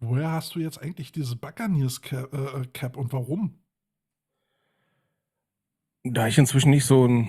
woher hast du jetzt eigentlich dieses Buccaneers Cap und warum? Da ich inzwischen nicht so ein.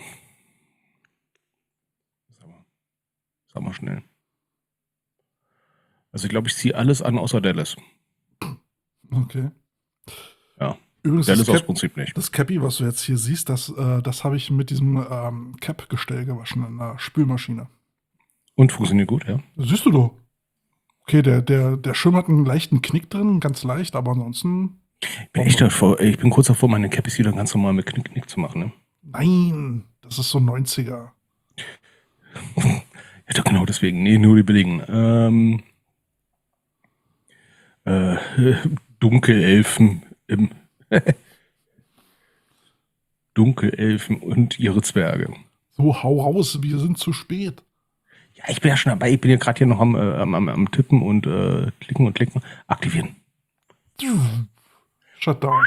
Sag mal schnell. Also ich glaube, ich ziehe alles an außer Dallas. Okay. Ja. Übrigens, Dallas aus Prinzip nicht. das Cappy, was du jetzt hier siehst, das habe ich mit diesem Cap-Gestell gewaschen in der Spülmaschine. Und funktioniert gut, ja. Das siehst du doch. Okay, der Schirm hat einen leichten Knick drin, ganz leicht, aber ansonsten. Ich bin kurz davor, meine Cappies wieder ganz normal mit Knick zu machen, ne? Nein, das ist so 90er. Ja, doch genau deswegen. Nee, nur die billigen. Dunkelelfen im Dunkelelfen und ihre Zwerge. So, hau raus, wir sind zu spät. Ja, ich bin ja schon dabei. Ich bin ja gerade hier noch am Tippen und klicken und klicken. Aktivieren. Shutdown.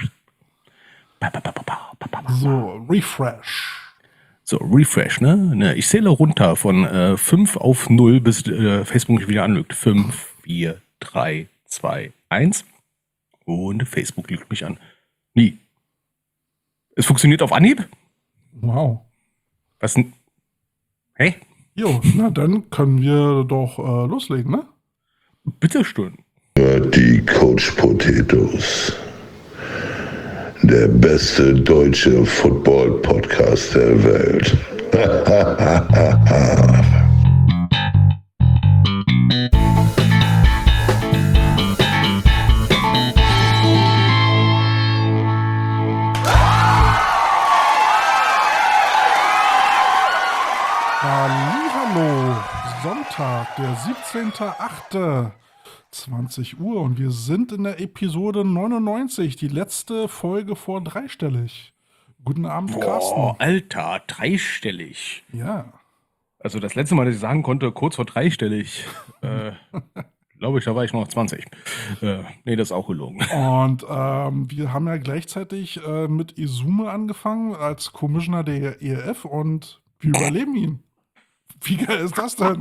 So, Refresh. So, Refresh, ne? Ich zähle runter von 5 auf 0, bis Facebook mich wieder anlügt. 5, 4, 3, 2, 1. Und Facebook lügt mich an. Nie. Es funktioniert auf Anhieb? Wow. Was denn? Hey? Jo, na dann können wir doch loslegen, ne? Bitteschön. Die Coach Potatoes. Der beste deutsche Football-Podcast der Welt. Hallihallo, Sonntag, der 17.08.20 Uhr und wir sind in der Episode 99, die letzte Folge vor dreistellig. Guten Abend, Carsten. Boah, Alter, dreistellig. Ja. Also das letzte Mal, dass ich sagen konnte, kurz vor dreistellig, glaube ich, da war ich noch 20. Nee, das ist auch gelogen. Und wir haben ja gleichzeitig mit Izume angefangen als Commissioner der ELF und wir überleben ihn. Wie geil ist das denn?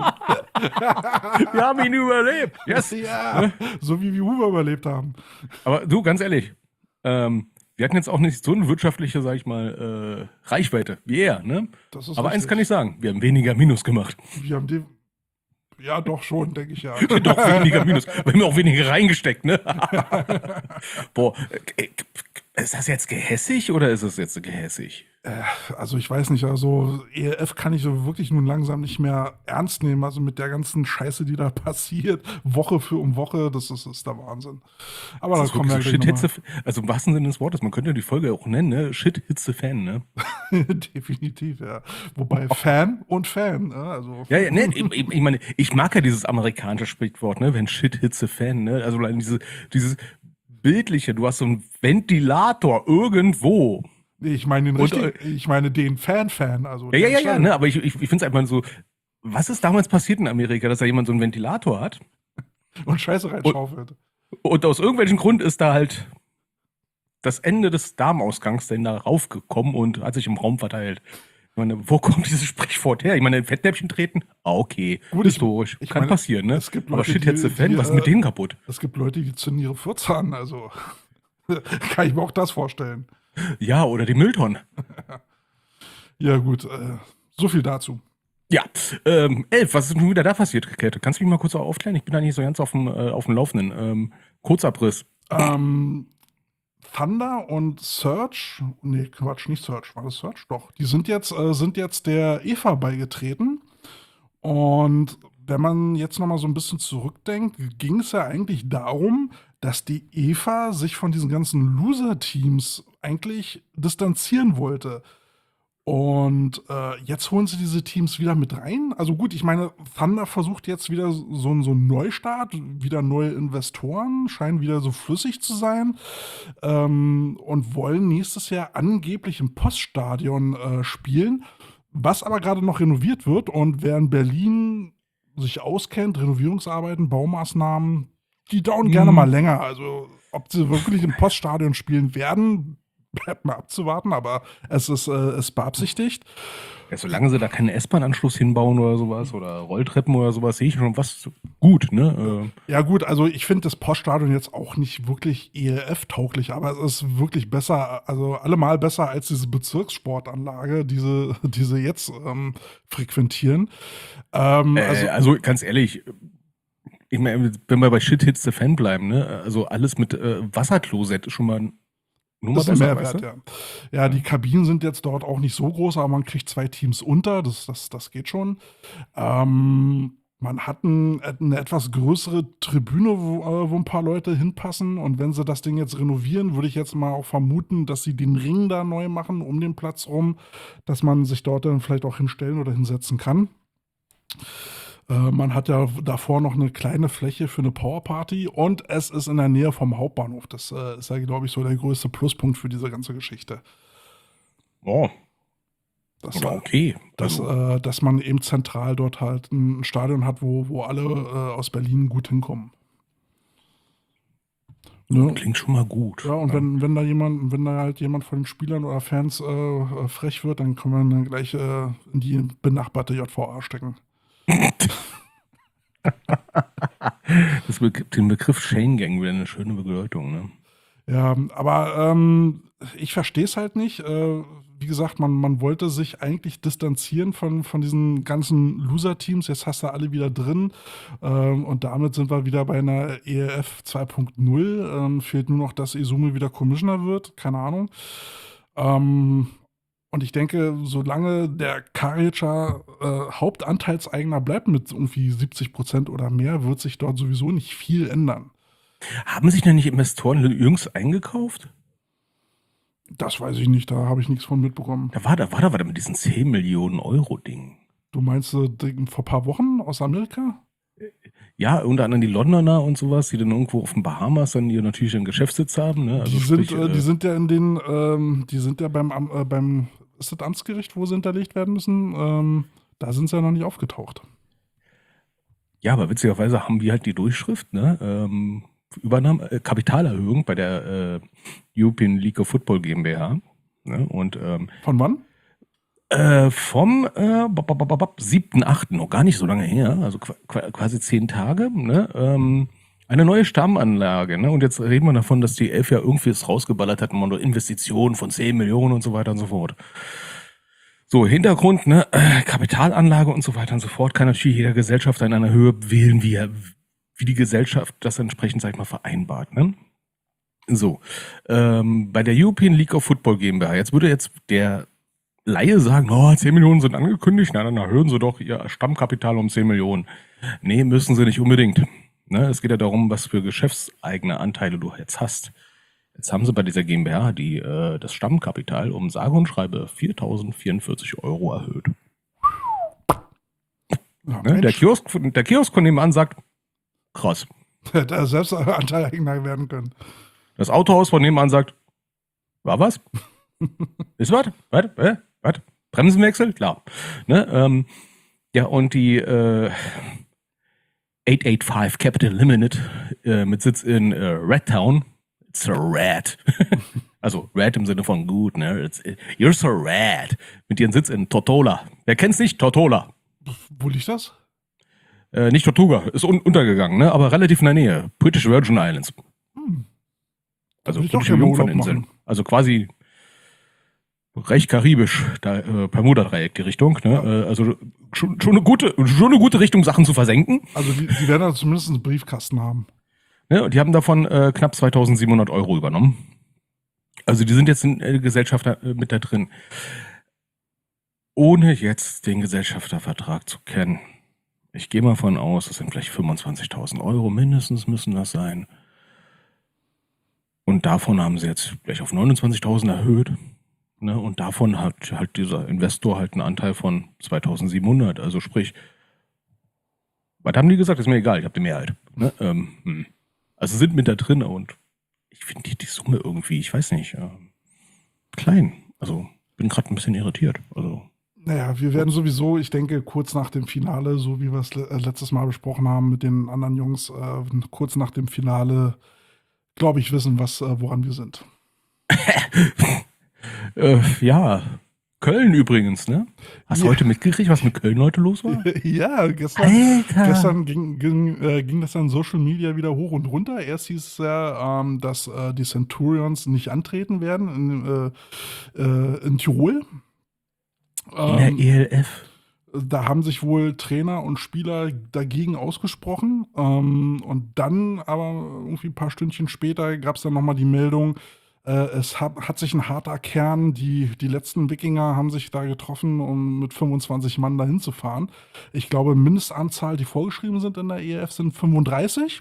Wir haben ihn überlebt. Yes. Ja, so wie wir Huber überlebt haben. Aber du, ganz ehrlich, wir hatten jetzt auch nicht so eine wirtschaftliche, sag ich mal, Reichweite wie er, ne? Das ist Aber eins richtig. kann ich sagen, wir haben weniger Minus gemacht. Wir haben den. Ja, doch schon, denke ich ja. Doch weniger Minus. Wir haben auch weniger reingesteckt, ne? Boah, ist das jetzt gehässig oder ist es jetzt gehässig? Also ich weiß nicht, also ELF kann ich so wirklich nun langsam nicht mehr ernst nehmen. Also mit der ganzen Scheiße, die da passiert, Woche für Woche, das ist der Wahnsinn. Aber da kommen wir so gleich nochmal. also im wahrsten Sinne des Wortes, man könnte die Folge auch nennen, ne? Shit Hitze Fan, ne? Definitiv, ja. Wobei Fan und Fan, also. Ja, ne, ich meine, ich mag ja dieses amerikanische Sprichwort, ne? Wenn Shit Hitze Fan, ne? Also allein dieses Bildliche, du hast so einen Ventilator irgendwo. Nee, ich meine den richtigen, ich meine den Fan, also. Ja, ne? Aber ich finde es einfach so, was ist damals passiert in Amerika, dass da jemand so einen Ventilator hat? Und Scheiße reinschaufelt. Und aus irgendwelchen Grund ist da halt das Ende des Darmausgangs denn da raufgekommen und hat sich im Raum verteilt. Ich meine, wo kommt dieses Sprichwort her? Ich meine, in Fettnäpfchen treten? Okay, Gut, historisch. ich Kann meine, passieren, ne? es gibt Aber Leute, shit, die- jetzt Fan, die, was ist mit denen kaputt? Es gibt Leute, die zünden ihre Furze an, also. Kann ich mir auch das vorstellen. Ja, oder die Mülltonnen. Ja, gut, so viel dazu. Ja, Elf, was ist nun wieder da passiert, Käthe? Kannst du mich mal kurz aufklären? Ich bin da nicht so ganz auf dem Laufenden. Kurzabriss. Thunder und Surge, nee, Quatsch, nicht Surge, war das Surge? Doch, die sind jetzt der Eva beigetreten. Und wenn man jetzt nochmal so ein bisschen zurückdenkt, ging es ja eigentlich darum, dass die Eva sich von diesen ganzen Loser-Teams eigentlich distanzieren wollte. Und jetzt holen sie diese Teams wieder mit rein. Also gut, ich meine, Thunder versucht jetzt wieder so einen Neustart, wieder neue Investoren, scheinen wieder so flüssig zu sein und wollen nächstes Jahr angeblich im Poststadion spielen, was aber gerade noch renoviert wird. Und wer in Berlin sich auskennt, Renovierungsarbeiten, Baumaßnahmen, die dauern gerne mal länger. Also ob sie wirklich im Poststadion spielen werden, bleibt mal abzuwarten, aber es ist beabsichtigt. Ja, solange sie da keinen S-Bahn-Anschluss hinbauen oder sowas oder Rolltreppen oder sowas, sehe ich schon was. gut, ne? Ja gut, also ich finde das Poststadion jetzt auch nicht wirklich ELF-tauglich, aber es ist wirklich besser, also allemal besser als diese Bezirkssportanlage, diese jetzt frequentieren. Also Also ganz ehrlich, ich meine, wenn wir bei Shit Hits the Fan bleiben, ne? Also alles mit Wasserklosett ist schon mal nur mal ist ein besser, weißt Mehrwert, du? ja. Ja, die Kabinen sind jetzt dort auch nicht so groß, aber man kriegt 2 Teams unter, das geht schon. Man hat eine etwas größere Tribüne, wo ein paar Leute hinpassen. Und wenn sie das Ding jetzt renovieren, würde ich jetzt mal auch vermuten, dass sie den Ring da neu machen um den Platz rum, dass man sich dort dann vielleicht auch hinstellen oder hinsetzen kann. Man hat ja davor noch eine kleine Fläche für eine Powerparty und es ist in der Nähe vom Hauptbahnhof. Das ist ja, glaube ich, so der größte Pluspunkt für diese ganze Geschichte. Oh, Das, oder okay. dass, Also, dass man eben zentral dort halt ein Stadion hat, wo alle aus Berlin gut hinkommen. Ne? klingt schon mal gut. Ja, und Ja. wenn da halt jemand von den Spielern oder Fans frech wird, dann kann man dann gleich in die benachbarte JVA stecken. Den Begriff Chain Gang wieder eine schöne Bedeutung, ne? Ja, aber ich verstehe es halt nicht. Wie gesagt, man wollte sich eigentlich distanzieren von diesen ganzen Loser-Teams. Jetzt hast du alle wieder drin. Und damit sind wir wieder bei einer ELF 2.0. Fehlt nur noch, dass Izumi wieder Commissioner wird. Keine Ahnung. Und ich denke, solange der Karic'a Hauptanteilseigner bleibt mit irgendwie 70% oder mehr, wird sich dort sowieso nicht viel ändern. Haben sich denn nicht Investoren jüngst eingekauft? Das weiß ich nicht, da habe ich nichts von mitbekommen. Da war da mit diesen 10 Millionen Euro Ding. Du meinst vor ein paar Wochen aus Amerika? Ja, unter anderem die Londoner und sowas, die dann irgendwo auf den Bahamas dann hier natürlich einen Geschäftssitz haben, ne? Also Die sind ja die sind ja beim, ist das Amtsgericht, wo sie hinterlegt werden müssen? Da sind sie ja noch nicht aufgetaucht. ja, aber witzigerweise haben wir halt die Durchschrift, ne? Übernahme, Kapitalerhöhung bei der European League of Football GmbH. Ne? Und Von wann? vom 7.8., noch gar nicht so lange her, also quasi 10 Tage, ne? Eine neue Stammanlage, ne? Und jetzt reden wir davon, dass die Elf ja irgendwie es rausgeballert hat, man Investitionen von 10 Millionen und so weiter und so fort. So, Hintergrund, ne? Kapitalanlage und so weiter und so fort, kann natürlich jeder Gesellschafter in einer Höhe wählen, wie die Gesellschaft das entsprechend, sag ich mal, vereinbart, ne? So, bei der European League of Football GmbH, jetzt würde jetzt der Laie sagen, 10 Millionen sind angekündigt, na, dann erhöhen sie doch ihr Stammkapital um 10 Millionen. Nee, müssen sie nicht unbedingt. Ne, es geht ja darum, was für geschäftseigene Anteile du jetzt hast. Jetzt haben sie bei dieser GmbH das Stammkapital um sage und schreibe 4.044 Euro erhöht. Ja, Ne, der Mensch, Kiosk von nebenan sagt, krass. hätte er selbst Anteileigner werden können. Das Autohaus von nebenan sagt, war was? Ist was? Was? Was? Bremsenwechsel? Klar. Ne, ja, und die 885 Capital Limited mit Sitz in Redtown. It's a rat. Also rat im Sinne von gut, ne? You're so rad. Mit ihrem Sitz in Tortola. Wer kennt's nicht? Tortola. Wo liegt das? Nicht Tortuga, ist untergegangen, ne? Aber relativ in der Nähe. British Virgin Islands. Da Also will ich doch britische gerne Urlaub Jungferninseln. machen. Also quasi recht karibisch, da Bermuda-Dreieck die Richtung. Ne? Ja. Also schon eine gute Richtung, Sachen zu versenken. Also die werden da zumindest einen Briefkasten haben. Ne? Und die haben davon knapp 2.700 Euro übernommen. Also die sind jetzt in Gesellschafter mit da drin. Ohne jetzt den Gesellschaftervertrag zu kennen. Ich gehe mal von aus, das sind vielleicht 25.000 Euro mindestens müssen das sein. Und davon haben sie jetzt gleich auf 29.000 erhöht. Ne? Und davon hat halt dieser Investor halt einen Anteil von 2.700. Also sprich, was haben die gesagt? Ist mir egal, ich habe die Mehrheit. Ne? Also sind mit da drin und ich finde die Summe irgendwie, ich weiß nicht, klein. Also bin gerade ein bisschen irritiert. Also Naja, wir werden sowieso, ich denke, kurz nach dem Finale, so wie wir es letztes Mal besprochen haben mit den anderen Jungs, kurz nach dem Finale, glaube ich, wissen, woran wir sind. ja, Köln übrigens, ne? Hast du Ja. heute mitgekriegt, was mit Köln heute los war? Ja, gestern ging das an Social Media wieder hoch und runter. Erst hieß es ja, dass die Centurions nicht antreten werden in Tirol. In der ELF. Da haben sich wohl Trainer und Spieler dagegen ausgesprochen. Und dann aber irgendwie ein paar Stündchen später gab es dann nochmal die Meldung, es hat sich ein harter Kern, die letzten Wikinger haben sich da getroffen, um mit 25 Mann dahin zu fahren. Ich glaube, Mindestanzahl, die vorgeschrieben sind in der ELF, sind 35.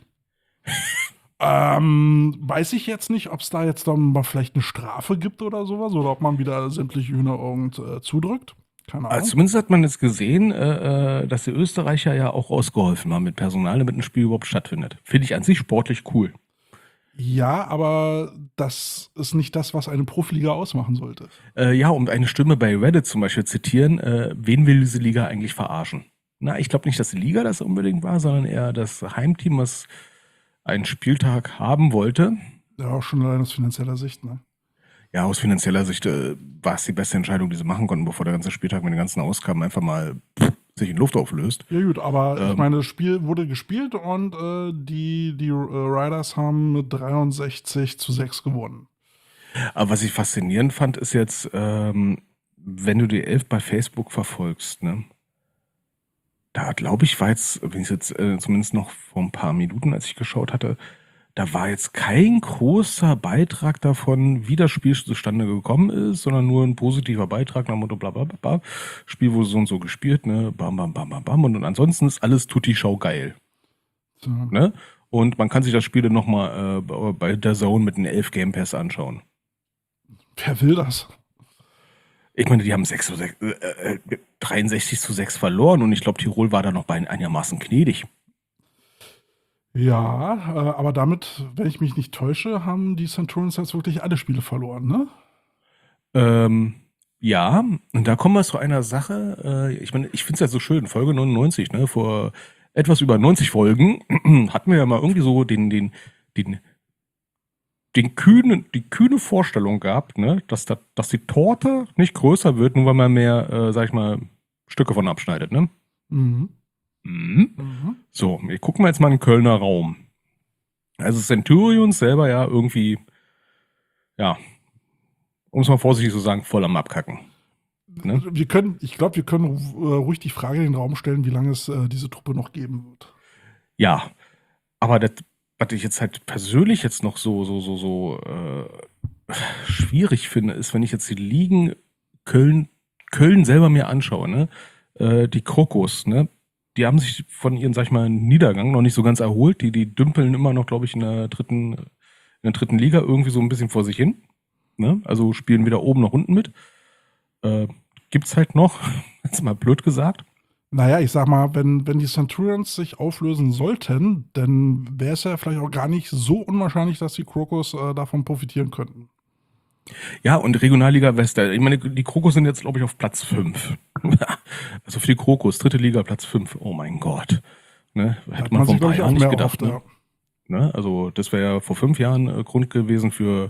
Weiß ich jetzt nicht, ob es da jetzt dann mal vielleicht eine Strafe gibt oder sowas, oder ob man wieder sämtliche Hühner zudrückt. Keine Ahnung. Also zumindest hat man jetzt gesehen, dass die Österreicher ja auch ausgeholfen haben mit Personal, damit ein Spiel überhaupt stattfindet. Finde ich an sich sportlich cool. Ja, aber das ist nicht das, was eine Profiliga ausmachen sollte. Ja, um eine Stimme bei Reddit zum Beispiel zitieren, wen will diese Liga eigentlich verarschen? Na, ich glaube nicht, dass die Liga das unbedingt war, sondern eher das Heimteam, was einen Spieltag haben wollte. Ja, auch schon allein aus finanzieller Sicht, ne? Ja, aus finanzieller Sicht war es die beste Entscheidung, die sie machen konnten, bevor der ganze Spieltag mit den ganzen Ausgaben einfach mal sich in Luft auflöst. Ja gut, aber ich meine, das Spiel wurde gespielt und die Riders haben mit 63-6 gewonnen. Aber was ich faszinierend fand, ist jetzt, wenn du die Elf bei Facebook verfolgst, ne? Da glaube ich, war jetzt, wenn ich jetzt zumindest noch vor ein paar Minuten, als ich geschaut hatte, da war jetzt kein großer Beitrag davon, wie das Spiel zustande gekommen ist, sondern nur ein positiver Beitrag nach dem Motto bla bla bla. Spiel wurde so und so gespielt, ne? Bam, bam, bam, bam, bam. Und ansonsten ist alles Tutti-Schau geil. So. Ne? Und man kann sich das Spiel dann nochmal bei der Zone mit einem 11 Game Pass anschauen. Wer will das? Ich meine, die haben 63-6 verloren und ich glaube, Tirol war da noch bei einigermaßen gnädig. Ja, aber damit, wenn ich mich nicht täusche, haben die Centurions jetzt wirklich alle Spiele verloren, ne? Ja, und da kommen wir zu einer Sache. Ich meine, ich finde es ja so schön, Folge 99, ne? Vor etwas über 90 Folgen hatten wir ja mal irgendwie so die kühne Vorstellung gehabt, ne? Dass die Torte nicht größer wird, nur weil man mehr, sag ich mal, Stücke von abschneidet, ne? Mhm. Mhm. So, wir gucken jetzt mal in den Kölner Raum. Also Centurions selber ja irgendwie, ja, um es mal vorsichtig zu sagen, voll am Abkacken. Ne? Ich glaube, wir können ruhig die Frage in den Raum stellen, wie lange es diese Truppe noch geben wird. Ja, aber das, was ich jetzt halt persönlich jetzt noch so schwierig finde, ist, wenn ich jetzt die Ligen Köln selber mir anschaue, ne? Die Krokos, ne? Die haben sich von ihren, sag ich mal, Niedergang noch nicht so ganz erholt. Die dümpeln immer noch, glaube ich, in der dritten Liga irgendwie so ein bisschen vor sich hin. Ne? Also spielen weder oben noch unten mit. Gibt's halt noch, jetzt mal blöd gesagt. Naja, ich sag mal, wenn die Centurions sich auflösen sollten, dann wäre es ja vielleicht auch gar nicht so unwahrscheinlich, dass die Krokos davon profitieren könnten. Ja, und Regionalliga West, ich meine, die Krokos sind jetzt, glaube ich, auf Platz 5. Also für die Krokos, dritte Liga, Platz 5. Oh mein Gott. Ne? Hätte man vor ein paar Jahren nicht gedacht. Ne? Ne? Also das wäre ja vor 5 Jahren Grund gewesen für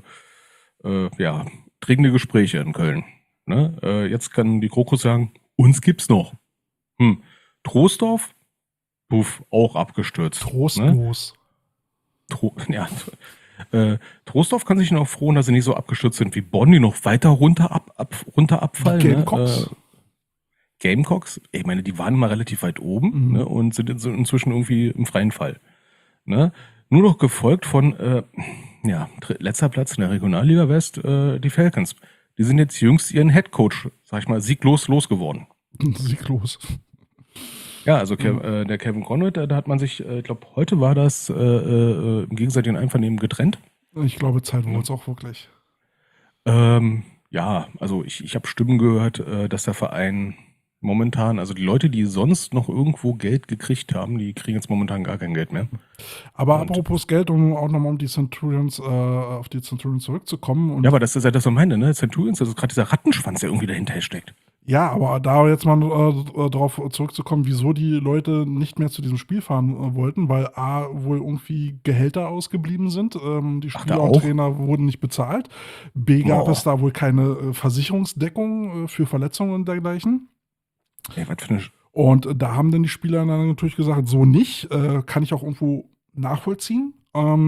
dringende Gespräche in Köln. Ne? Jetzt kann die Krokos sagen, uns gibt's noch. Troisdorf, puff, auch abgestürzt. Trostlos. Ne? Troisdorf kann sich noch freuen, dass sie nicht so abgestürzt sind wie Bonn, die noch weiter runter abfallen. Gamecocks. Gamecocks, ich meine, die waren mal relativ weit oben, ne, und sind inzwischen irgendwie im freien Fall. Ne? Nur noch gefolgt von letzter Platz in der Regionalliga West, die Falcons. Die sind jetzt jüngst ihren Headcoach, sag ich mal, sieglos losgeworden. Sieglos. Ja, also der Kevin Conrad, da hat man sich, ich glaube, heute war das im gegenseitigen Einvernehmen getrennt. Ich glaube, Zeit wurde es auch wirklich. Ja, also ich habe Stimmen gehört, dass der Verein momentan, also die Leute, die sonst noch irgendwo Geld gekriegt haben, die kriegen jetzt momentan gar kein Geld mehr. Aber apropos Geld, um auch nochmal auf die Centurions zurückzukommen. Ja, aber das ist ja das, was ich meine, ne? Centurions, das ist gerade dieser Rattenschwanz, der irgendwie dahinter steckt. Ja, aber da jetzt mal darauf zurückzukommen, wieso die Leute nicht mehr zu diesem Spiel fahren wollten, weil A, wohl irgendwie Gehälter ausgeblieben sind, die Ach, da Spieler und auch? Trainer wurden nicht bezahlt. B, gab es Boah. da wohl keine Versicherungsdeckung für Verletzungen und dergleichen. Ey, was für eine. Und da haben dann die Spieler dann natürlich gesagt, so nicht, kann ich auch irgendwo nachvollziehen.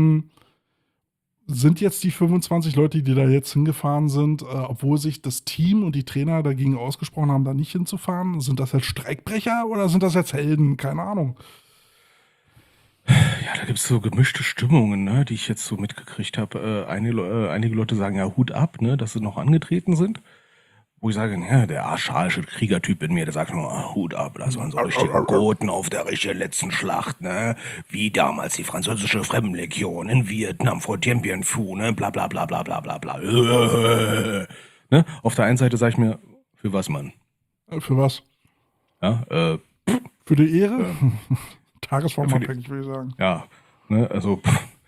Sind jetzt die 25 Leute, die da jetzt hingefahren sind, obwohl sich das Team und die Trainer dagegen ausgesprochen haben, da nicht hinzufahren, sind das jetzt Streikbrecher oder sind das jetzt Helden? Keine Ahnung. Ja, da gibt es so gemischte Stimmungen, ne, die ich jetzt so mitgekriegt habe. Einige Leute sagen ja Hut ab, ne, dass sie noch angetreten sind. Wo ich sage, ja, der archaische Kriegertyp in mir, der sagt nur, Hut ab, das waren so richtige Goten auf der richtigen letzten Schlacht, ne? Wie damals die französische Fremdenlegion in Vietnam vor Dien Bien Phu, ne? Bla bla bla bla bla bla bla. Ne? Auf der einen Seite sage ich mir, für was, Mann? Für was? Ja, Für die Ehre? für Tagesformabhängig, würde ich sagen. ja, ne, also,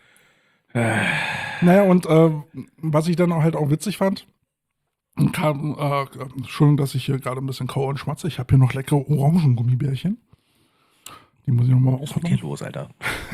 Naja, und was ich dann halt auch witzig fand, kam, Entschuldigung, dass ich hier gerade ein bisschen kaue und schmatze. Ich habe hier noch leckere Orangengummibärchen. Die muss ich nochmal was ist mit dir aufmachen. los, Alter?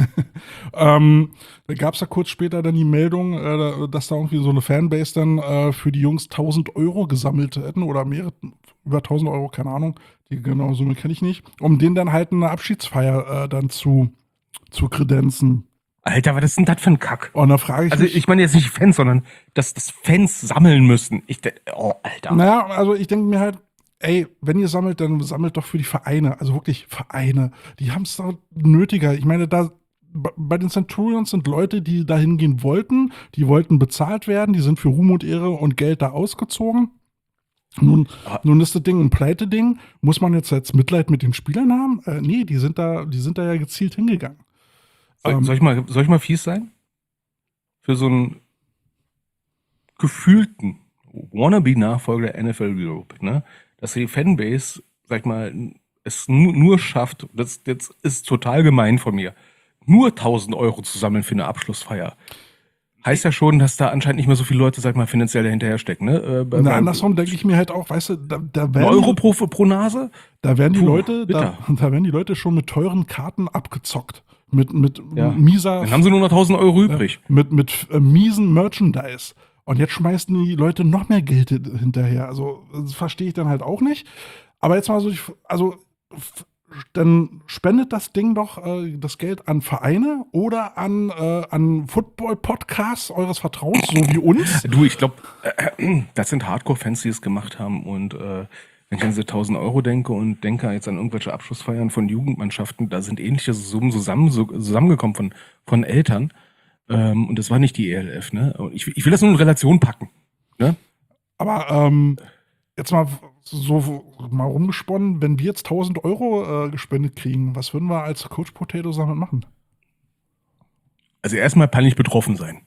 Da gab es ja kurz später dann die Meldung, dass da irgendwie so eine Fanbase dann für die Jungs 1.000 Euro gesammelt hätten oder über 1.000 Euro, keine Ahnung. Die genaue Summe kenne ich nicht. Um denen dann halt eine Abschiedsfeier dann zu kredenzen. Alter, was ist denn das für ein Kack? Und da frage ich Also mich, ich meine jetzt nicht Fans, sondern dass das Fans sammeln müssen. Oh, Alter. naja, also ich denke mir halt, ey, wenn ihr sammelt, dann sammelt doch für die Vereine. Also wirklich Vereine. Die haben es doch nötiger. Ich meine, da bei den Centurions sind Leute, die da hingehen wollten. Die wollten bezahlt werden. Die sind für Ruhm und Ehre und Geld da ausgezogen. Nun ist das Ding ein Pleite-Ding. Muss man jetzt Mitleid mit den Spielern haben? Nee, die sind da ja gezielt hingegangen. Soll ich mal fies sein? Für so einen gefühlten Wannabe-Nachfolger der NFL Europe, ne? Dass die Fanbase, sag ich mal, es nur schafft, das ist total gemein von mir, nur 1.000 Euro zu sammeln für eine Abschlussfeier. Heißt ja schon, dass da anscheinend nicht mehr so viele Leute, sag ich mal, finanziell dahinter stecken, ne? Na, andersrum denke ich mir halt auch, weißt du, da Ein werden Euro pro Nase? Da werden die Puh, Leute, bitter. da werden die Leute schon mit teuren Karten abgezockt. Mit Ja. mieser, Dann haben sie nur noch 1.000 Euro übrig. mit miesen Merchandise. Und jetzt schmeißen die Leute noch mehr Geld hinterher. Also, das verstehe ich dann halt auch nicht. Aber jetzt mal so, dann spendet das Ding doch das Geld an Vereine oder an Football-Podcasts eures Vertrauens, so wie uns. Du, ich glaube, das sind Hardcore-Fans, die es gemacht haben. Und wenn ich an diese 1.000 Euro denke und denke jetzt an irgendwelche Abschlussfeiern von Jugendmannschaften, da sind ähnliche Summen zusammengekommen von Eltern. Und das war nicht die ELF, ne? Und ich will das nur in Relation packen. Ne? Aber jetzt mal so mal rumgesponnen, wenn wir jetzt 1.000 Euro gespendet kriegen, was würden wir als Coach Potatoes damit machen? Also erstmal peinlich betroffen sein.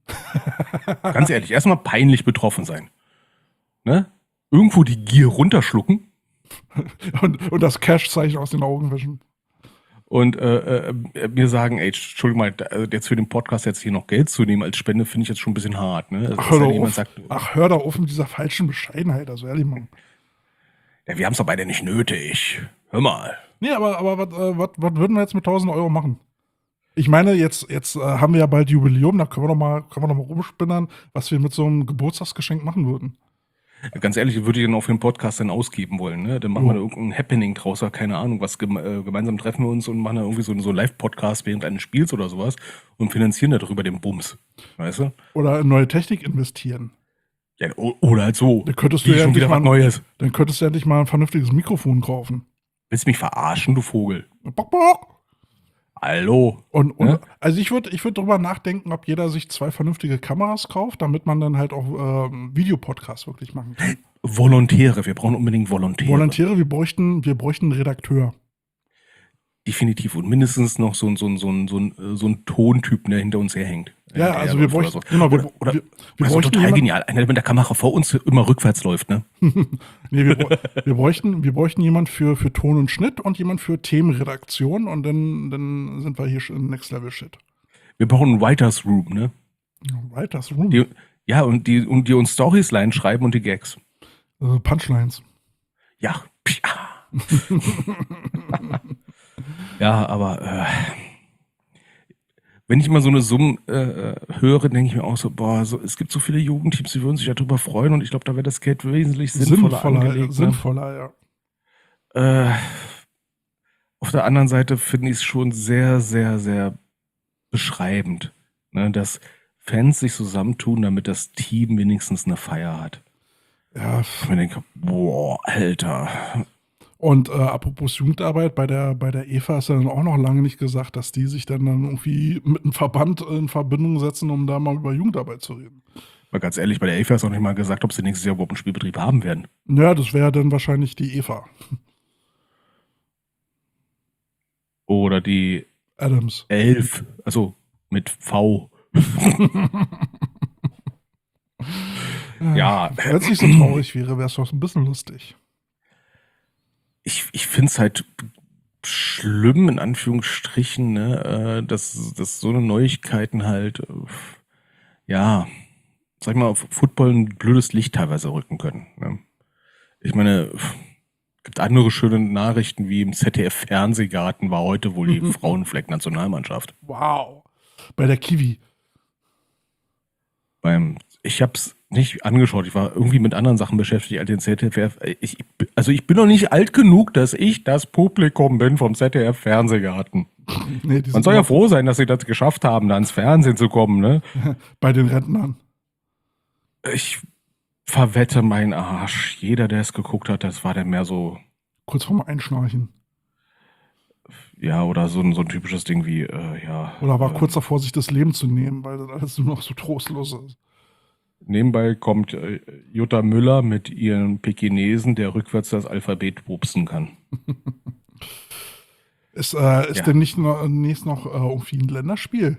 Ganz ehrlich, erstmal peinlich betroffen sein. Ne? Irgendwo die Gier runterschlucken Und das Cash-Zeichen aus den Augen wischen. und mir sagen, ey, Entschuldigung mal, jetzt für den Podcast jetzt hier noch Geld zu nehmen als Spende, finde ich jetzt schon ein bisschen hart. Ne? Also, Ach, dass hör dann doch jemand auf. sagt, Ach, hör doch auf mit dieser falschen Bescheidenheit, also ehrlich, Mann. ja, wir haben es doch beide nicht nötig. Hör mal. Nee, aber was würden wir jetzt mit 1.000 Euro machen? Ich meine, jetzt haben wir ja bald Jubiläum, da können wir noch mal rumspinnern, was wir mit so einem Geburtstagsgeschenk machen würden. Ganz ehrlich, würde ich dann auf den Podcast dann ausgeben wollen. Ne? Dann machen wir da irgendein Happening draus, oder keine Ahnung, was gemeinsam treffen wir uns und machen da irgendwie so einen Live-Podcast während eines Spiels oder sowas und finanzieren darüber den Bums. Weißt du? Oder in neue Technik investieren. Ja, oder halt so. Dann könntest du Wie ja schon endlich wieder was mal, Neues. dann könntest du endlich mal ein vernünftiges Mikrofon kaufen. Willst du mich verarschen, du Vogel? Bock, bock. Hallo? Und Ja? also ich würd drüber nachdenken, ob jeder sich 2 vernünftige Kameras kauft, damit man dann halt auch Videopodcasts wirklich machen kann. Volontäre, wir brauchen unbedingt Volontäre. Volontäre, wir bräuchten einen Redakteur. Definitiv. Und mindestens noch so ein Tontyp, der hinter uns herhängt. Ja, Der also wir herläuft oder bräuchten, so. genau, Oder wir so bräuchten total jemanden, genial. Einer, der mit der Kamera vor uns immer rückwärts läuft, ne? nee, wir bräuchten jemand für Ton und Schnitt und jemand für Themenredaktion und dann sind wir hier schon in Next Level Shit. Wir brauchen einen Writers Room, ne? Writers Room. Die uns Storys schreiben und die Gags. Punchlines. Ja. Ja, aber wenn ich mal so eine Summe höre, denke ich mir auch so, boah, es gibt so viele Jugendteams, die würden sich darüber freuen und ich glaube, da wäre das Geld wesentlich sinnvoller angelegt. Sinnvoller, ja. Auf der anderen Seite finde ich es schon sehr, sehr, sehr beschreibend, ne, dass Fans sich zusammentun, damit das Team wenigstens eine Feier hat. Ja. Ich mir denke, boah, Alter. Und apropos Jugendarbeit, bei der EFA ist ja dann auch noch lange nicht gesagt, dass die sich dann irgendwie mit einem Verband in Verbindung setzen, um da mal über Jugendarbeit zu reden. Mal ganz ehrlich, bei der EFA ist auch nicht mal gesagt, ob sie nächstes Jahr überhaupt einen Spielbetrieb haben werden. Ja, das wäre dann wahrscheinlich die EFA. Oder die Adams. 11, also mit V. Ja. Wenn es nicht so traurig wäre, wäre es doch ein bisschen lustig. Ich finde es halt schlimm, in Anführungsstrichen, ne, dass so eine Neuigkeiten halt, ja, sag ich mal, auf Football ein blödes Licht teilweise rücken können. Ne? Ich meine, gibt andere schöne Nachrichten, wie im ZDF-Fernsehgarten war heute wohl die Frauenfleck-Nationalmannschaft. Wow. Bei der Kiwi. Ich hab's nicht angeschaut, ich war irgendwie mit anderen Sachen beschäftigt als den ZDF. Ich bin noch nicht alt genug, dass ich das Publikum bin vom ZDF-Fernsehgarten. Nee, Man soll ja froh sein, dass sie das geschafft haben, da ins Fernsehen zu kommen, ne? Bei den Rentnern. Ich verwette meinen Arsch. Jeder, der es geguckt hat, das war dann mehr so. Kurz vorm Einschnarchen. Ja, oder so ein typisches Ding wie, ja. Oder war kurz davor, sich das Leben zu nehmen, weil das alles nur noch so trostlos ist. Nebenbei kommt Jutta Müller mit ihren Pekinesen, der rückwärts das Alphabet pupsen kann. Ist denn nicht nächstes noch irgendwie ein Länderspiel?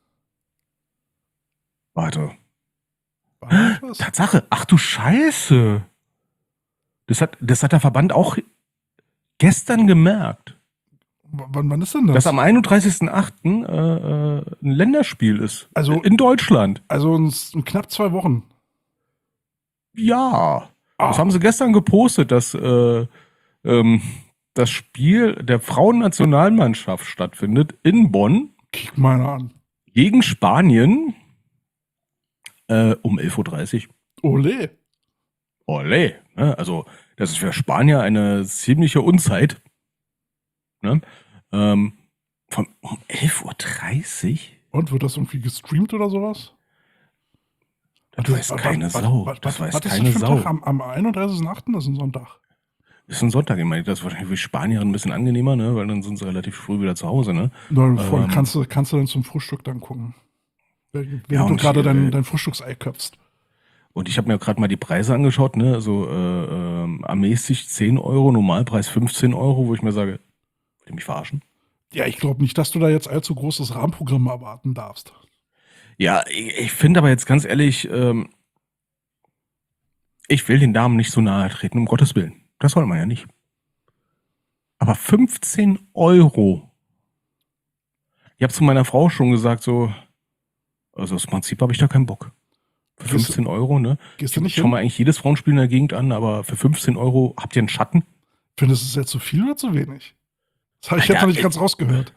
Warte. War das was? Tatsache. Ach du Scheiße. Das hat der Verband auch gestern gemerkt. Wann ist denn das? Dass am 31.08. Ein Länderspiel ist. Also in Deutschland. Also in knapp 2 Wochen. Ja. Das haben sie gestern gepostet, dass das Spiel der Frauennationalmannschaft stattfindet in Bonn. Kick mal an. Gegen Spanien um 11.30 Uhr. Ole. Ole. Ne? Also, das ist für Spanier eine ziemliche Unzeit. Ne? Um 11.30 Uhr? Und wird das irgendwie gestreamt oder sowas? Das weiß keine Sau. Das weiß keine Sau. Am 31.08. Das ist ein Sonntag. Das ist ein Sonntag, ich meine, das ist wahrscheinlich für Spanier ein bisschen angenehmer, ne? Weil dann sind sie relativ früh wieder zu Hause, ne? Kannst du dann zum Frühstück dann gucken. Wenn Ja, du und gerade dein Frühstücksei köpfst. Und ich habe mir gerade mal die Preise angeschaut, ne? Also ermäßigt 10 Euro, Normalpreis 15 Euro, wo ich mir sage, wollt ihr mich verarschen? Ja, ich glaube nicht, dass du da jetzt allzu großes Rahmenprogramm erwarten darfst. Ja, ich finde aber jetzt ganz ehrlich, ich will den Damen nicht so nahe treten, um Gottes Willen. Das soll man ja nicht. Aber 15 Euro. Ich habe zu meiner Frau schon gesagt, so, also aus Prinzip habe ich da keinen Bock. Für 15 Euro, ne? Gehst du nicht Ich schau mal eigentlich jedes Frauenspiel in der Gegend an, aber für 15 Euro habt ihr einen Schatten? Findest du es jetzt zu viel oder zu wenig? Das habe ich jetzt noch nicht ganz rausgehört.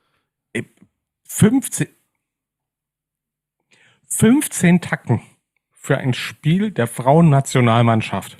15 Tacken für ein Spiel der Frauennationalmannschaft.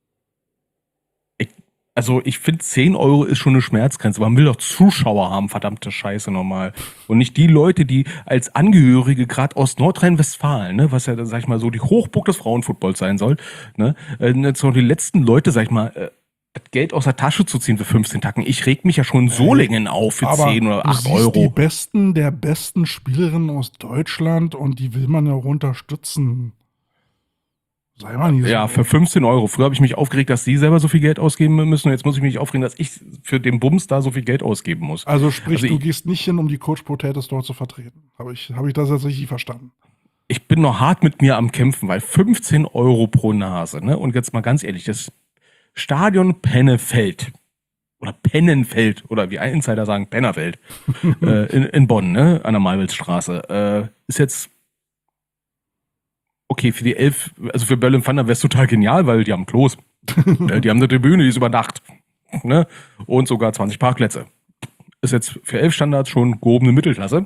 Ich finde 10 Euro ist schon eine Schmerzgrenze. Man will doch Zuschauer haben, verdammte Scheiße normal. Und nicht die Leute, die als Angehörige gerade aus Nordrhein-Westfalen, ne, was ja, sag ich mal, so die Hochburg des Frauenfootballs sein soll, ne, so die letzten Leute, sag ich mal, das Geld aus der Tasche zu ziehen für 15 Tacken. Ich reg mich ja schon Solingen auf für 10 oder 8 Euro. Die besten der besten Spielerinnen aus Deutschland und die will man ja auch unterstützen. Sei mal nicht so. Ja, für 15 Euro. Früher habe ich mich aufgeregt, dass sie selber so viel Geld ausgeben müssen. Und jetzt muss ich mich aufregen, dass ich für den Bums da so viel Geld ausgeben muss. Also sprich, du gehst nicht hin, um die Coach Potatoes dort zu vertreten. Habe ich das jetzt richtig verstanden? Ich bin noch hart mit mir am Kämpfen, weil 15 Euro pro Nase, ne? Und jetzt mal ganz ehrlich, das Stadion Pennefeld oder Pennenfeld oder wie ein Insider sagen, Pennerfeld in Bonn, ne? An der Malwilsstraße, ist jetzt okay, für die 11, also für Berlin Thunder wäre es total genial, weil die haben Klos. Die haben eine Tribüne, die ist über Nacht. Ne? Und sogar 20 Parkplätze. Ist jetzt für 11 Standards schon gehobene Mittelklasse.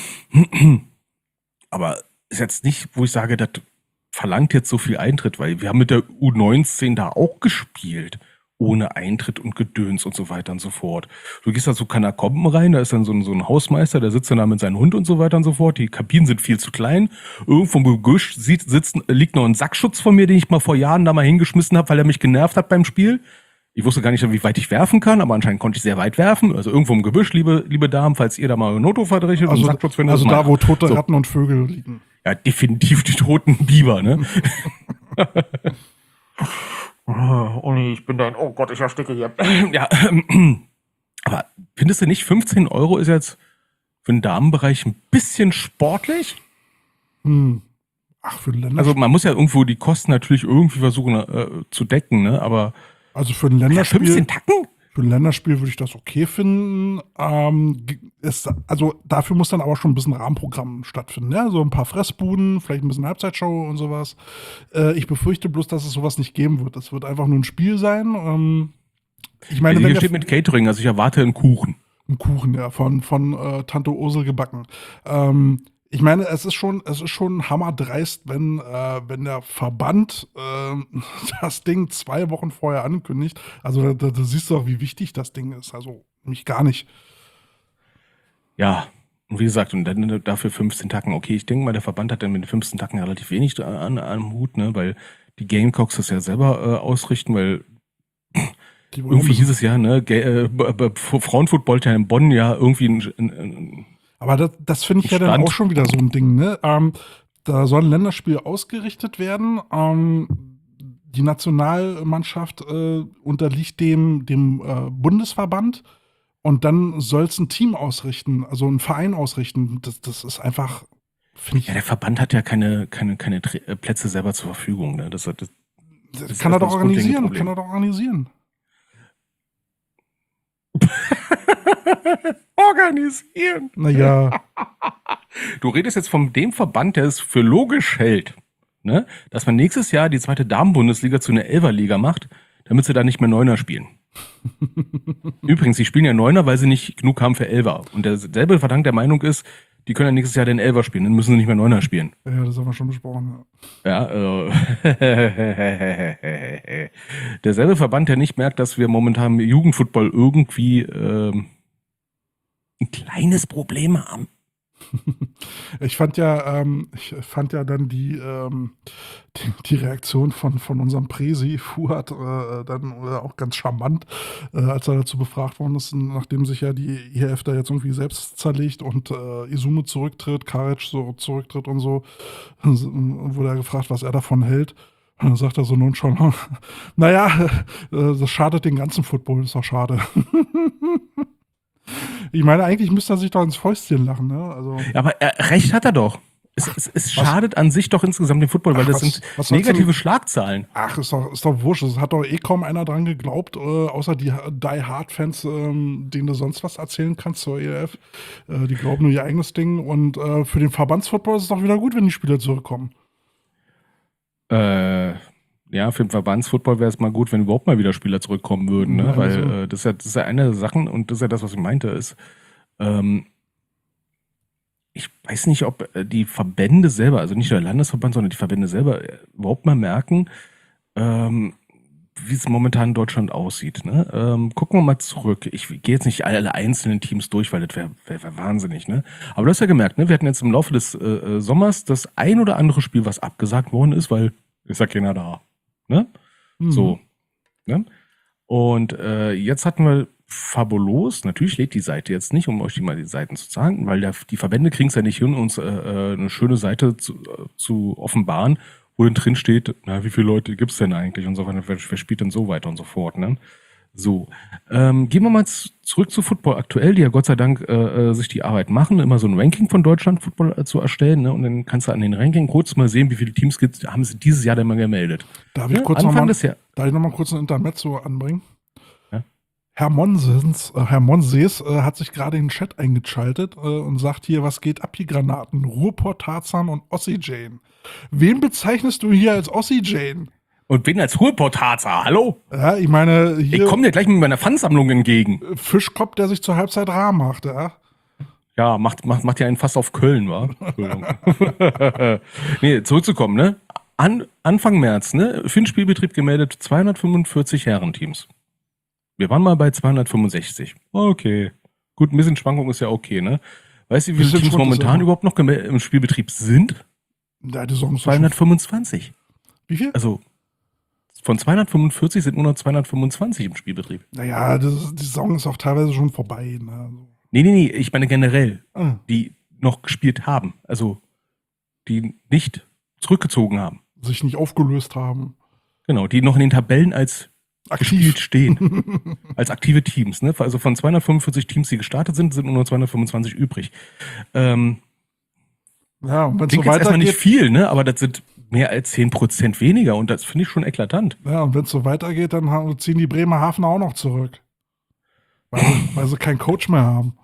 Aber ist jetzt nicht, wo ich sage, das verlangt jetzt so viel Eintritt, weil wir haben mit der U19 da auch gespielt. Ohne Eintritt und Gedöns und so weiter und so fort. Du gehst da zu Kanakomben rein, da ist dann so ein Hausmeister, der sitzt dann da mit seinem Hund und so weiter und so fort. Die Kabinen sind viel zu klein. Irgendwo im Gebüsch liegt noch ein Sackschutz von mir, den ich mal vor Jahren da mal hingeschmissen habe, weil er mich genervt hat beim Spiel. Ich wusste gar nicht, wie weit ich werfen kann, aber anscheinend konnte ich sehr weit werfen. Also irgendwo im Gebüsch, liebe Damen, falls ihr da mal einen Notruf verdreht, Also, einen Sackschutz findet. also da, wo tote Ratten und Vögel liegen. Ja, definitiv die toten Biber, ne? Olli, ich bin dein, oh Gott, ich ersticke hier. Ja, aber findest du nicht, 15 € ist jetzt für den Damenbereich ein bisschen sportlich? Ach, für ein Länderspiel. Also man muss ja irgendwo die Kosten natürlich irgendwie versuchen zu decken, ne? Aber Also für ein Länderspiel. 15 Tacken? Für ein Länderspiel würde ich das okay finden. Also dafür muss dann aber schon ein bisschen Rahmenprogramm stattfinden. Ja? So ein paar Fressbuden, vielleicht ein bisschen Halbzeitshow und sowas. Ich befürchte bloß, dass es sowas nicht geben wird. Es wird einfach nur ein Spiel sein. Ich meine, hier steht mit Catering, also ich erwarte einen Kuchen. Ein Kuchen, ja, von Tante Ursel gebacken. Ich meine, es ist schon hammerdreist, wenn der Verband das Ding 2 Wochen vorher ankündigt. Also da siehst du auch, wie wichtig das Ding ist. Also mich gar nicht. Ja, und wie gesagt, und dann dafür 15 Tacken. Okay, ich denke mal, der Verband hat dann mit den 15 Tacken relativ wenig am Hut, ne, weil die Gamecocks das ja selber ausrichten, weil irgendwie hieß es ja, ne, Frauenfootball ja in Bonn ja irgendwie aber das finde ich ja dann auch schon wieder so ein Ding, ne? Da soll ein Länderspiel ausgerichtet werden. Die Nationalmannschaft unterliegt dem Bundesverband und dann soll es ein Team ausrichten, also ein Verein ausrichten. Das ist einfach, finde ich. Ja, der Verband hat ja keine Plätze selber zur Verfügung, ne? Das kann er doch organisieren. Organisieren. Naja. Du redest jetzt von dem Verband, der es für logisch hält, ne, dass man nächstes Jahr die 2. Damen-Bundesliga zu einer Elferliga macht, damit sie da nicht mehr Neuner spielen. Übrigens, sie spielen ja Neuner, weil sie nicht genug haben für Elfer. Und derselbe Verband der Meinung ist, die können ja nächstes Jahr den Elfer spielen, dann müssen sie nicht mehr Neuner spielen. Ja, das haben wir schon besprochen. Ja, derselbe Verband, der nicht merkt, dass wir momentan im Jugendfootball irgendwie ein kleines Problem haben. Ich fand ja dann die Reaktion von unserem Presi, Fuad, dann auch ganz charmant, als er dazu befragt worden ist, nachdem sich ja die IHF da jetzt irgendwie selbst zerlegt und Izume zurücktritt, Karic so zurücktritt und so, wurde er gefragt, was er davon hält. Und dann sagt er so nonchalant, naja, das schadet den ganzen Football, ist doch schade. Ich meine, eigentlich müsste er sich doch ins Fäustchen lachen, ne? Also, ja, aber recht hat er doch. Es schadet an sich doch insgesamt dem Football, weil das sind negative Schlagzahlen. Ach, ist doch wurscht. Es hat doch eh kaum einer dran geglaubt, außer die Die-Hard-Fans, denen du sonst was erzählen kannst zur ELF. Die glauben nur ihr eigenes Ding. Und für den Verbandsfootball ist es doch wieder gut, wenn die Spieler zurückkommen. Ja, für den Verbandsfootball wäre es mal gut, wenn überhaupt mal wieder Spieler zurückkommen würden, ne? Ja, Weil also. das ist ja eine der Sachen, und das ist ja das, was ich meinte, ist, ich weiß nicht, ob die Verbände selber, also nicht der Landesverband, sondern die Verbände selber überhaupt mal merken, wie es momentan in Deutschland aussieht. Ne? Gucken wir mal zurück. Ich gehe jetzt nicht alle einzelnen Teams durch, weil das wär wahnsinnig. Ne? Aber du hast ja gemerkt, ne? Wir hatten jetzt im Laufe des Sommers das ein oder andere Spiel, was abgesagt worden ist, weil ist ja keiner da. Ne? So. Ne? Und jetzt hatten wir Fabulos, natürlich lädt die Seite jetzt nicht, um euch die Seiten zu sagen, weil die Verbände kriegen es ja nicht hin, uns eine schöne Seite zu offenbaren, wo dann drin steht, na, wie viele Leute gibt es denn eigentlich und so weiter, wer spielt denn so weiter und so fort. Ne? So, gehen wir mal zurück zu Football aktuell, die ja Gott sei Dank sich die Arbeit machen, immer so ein Ranking von Deutschland Football zu erstellen, ne? Und dann kannst du an den Ranking kurz mal sehen, wie viele Teams haben sie dieses Jahr denn mal gemeldet. Darf ich noch mal kurz ein Intermezzo anbringen? Ja? Herr Monsees hat sich gerade in den Chat eingeschaltet und sagt hier, was geht ab, die Granaten? Ruhrpott, Tarzan und Ossi Jane. Wen bezeichnest du hier als Ossi Jane? Und wen als Ruhrpott-Harzer? Hallo? Ja, ich meine, Ich hier komme dir gleich mit meiner Pfandsammlung entgegen. Fischkopf, der sich zur Halbzeit rar macht, ja. Ja, macht ja einen fast auf Köln, wa? Entschuldigung. Nee, zurückzukommen, ne? Anfang März, ne? Für den Spielbetrieb gemeldet 245 Herrenteams. Wir waren mal bei 265. Okay. Gut, ein bisschen Schwankung ist ja okay, ne? Weißt du, wie viele Bisschen Teams Schwund ist momentan immer. überhaupt noch im Spielbetrieb sind? Ja, die Saison ist doch schon. 225. Wie viel? Also von 245 sind nur noch 225 im Spielbetrieb. Naja, die Saison ist auch teilweise schon vorbei. Ne? Nee, ich meine generell, Ah, die noch gespielt haben. Also die nicht zurückgezogen haben. sich nicht aufgelöst haben. Genau, die noch in den Tabellen als gespielt Aktiv. stehen. Als aktive Teams. Ne? Also von 245 Teams, die gestartet sind, sind nur noch 225 übrig. Ja, und wenn es Klingt so jetzt erstmal nicht weitergeht, viel, ne? Aber das sind mehr als 10% weniger und das finde ich schon eklatant. ja, und wenn es so weitergeht, dann ziehen die Bremerhaven auch noch zurück. Weil sie keinen Coach mehr haben.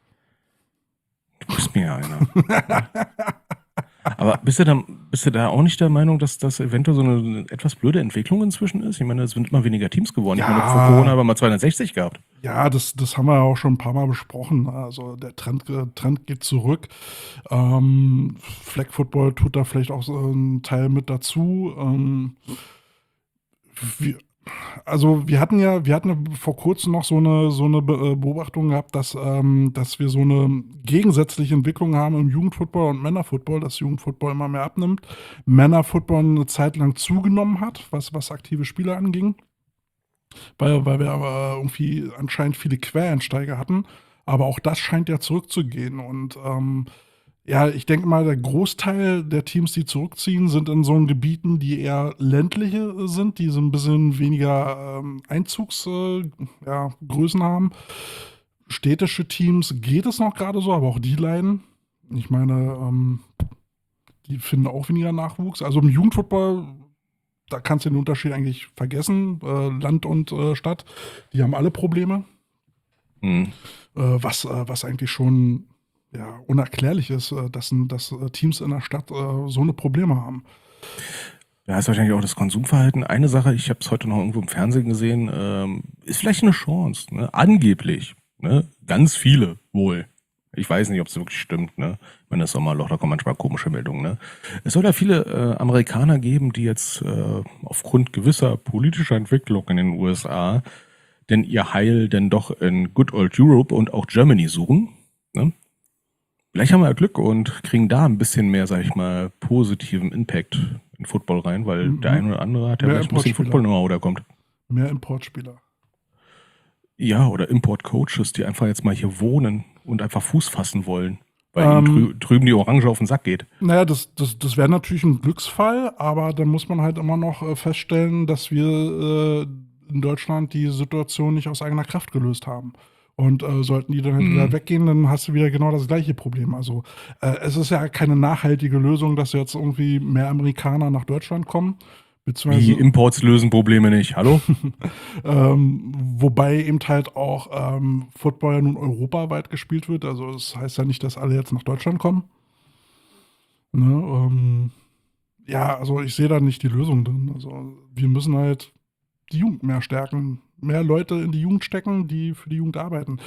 Du bist mir ja einer. Aber bist du da auch nicht der Meinung, dass das eventuell so eine etwas blöde Entwicklung inzwischen ist? Ich meine, es sind immer weniger Teams geworden. Ich meine, Ja. vor Corona haben wir mal 260 gehabt. Ja, das haben wir ja auch schon ein paar Mal besprochen. Also der Trend geht zurück. Flag Football tut da vielleicht auch so einen Teil mit dazu. Wir hatten ja vor kurzem noch so eine Beobachtung gehabt, dass wir so eine gegensätzliche Entwicklung haben im Jugendfootball und Männerfootball, dass Jugendfootball immer mehr abnimmt, Männerfootball eine Zeit lang zugenommen hat, was aktive Spieler anging, weil wir aber irgendwie anscheinend viele Quereinsteiger hatten. Aber auch das scheint ja zurückzugehen. Und ja, ich denke mal, der Großteil der Teams, die zurückziehen, sind in so Gebieten, die eher ländliche sind, die so ein bisschen weniger Größen haben. Städtische Teams geht es noch gerade so, aber auch die leiden. Ich meine, die finden auch weniger Nachwuchs. Also im Jugendfootball, da kannst du den Unterschied eigentlich vergessen. Land und Stadt, die haben alle Probleme. Hm. Was eigentlich schon unerklärlich ist, dass Teams in der Stadt so eine Probleme haben. Ja, ist wahrscheinlich auch das Konsumverhalten. Eine Sache, ich habe es heute noch irgendwo im Fernsehen gesehen, ist vielleicht eine Chance, ne? Angeblich, ne? Ganz viele wohl. Ich weiß nicht, ob es wirklich stimmt, ne? Ich meine, das Sommerloch, da kommen manchmal komische Meldungen, ne? Es soll da viele Amerikaner geben, die jetzt aufgrund gewisser politischer Entwicklung in den USA denn ihr Heil denn doch in Good Old Europe und auch Germany suchen, ne? Vielleicht haben wir ja Glück und kriegen da ein bisschen mehr, sag ich mal, positiven Impact in Football rein, weil der eine oder andere hat ja Mehr vielleicht ein bisschen Importspieler. Football-Know-how, der kommt. Mehr Importspieler. Ja, oder Import-Coaches, die einfach jetzt mal hier wohnen und einfach Fuß fassen wollen, weil ihnen drüben die Orange auf den Sack geht. Naja, das wäre natürlich ein Glücksfall, aber dann muss man halt immer noch feststellen, dass wir in Deutschland die Situation nicht aus eigener Kraft gelöst haben. Und sollten die dann halt wieder weggehen, dann hast du wieder genau das gleiche Problem. Also es ist ja keine nachhaltige Lösung, dass jetzt irgendwie mehr Amerikaner nach Deutschland kommen. Die Beziehungsweise, Imports lösen Probleme nicht. Hallo? wobei eben halt auch Football ja nun europaweit gespielt wird. Also das heißt ja nicht, dass alle jetzt nach Deutschland kommen. Ne, ja, also ich sehe da nicht die Lösung drin. Also wir müssen halt die Jugend mehr stärken, mehr Leute in die Jugend stecken, die für die Jugend arbeiten.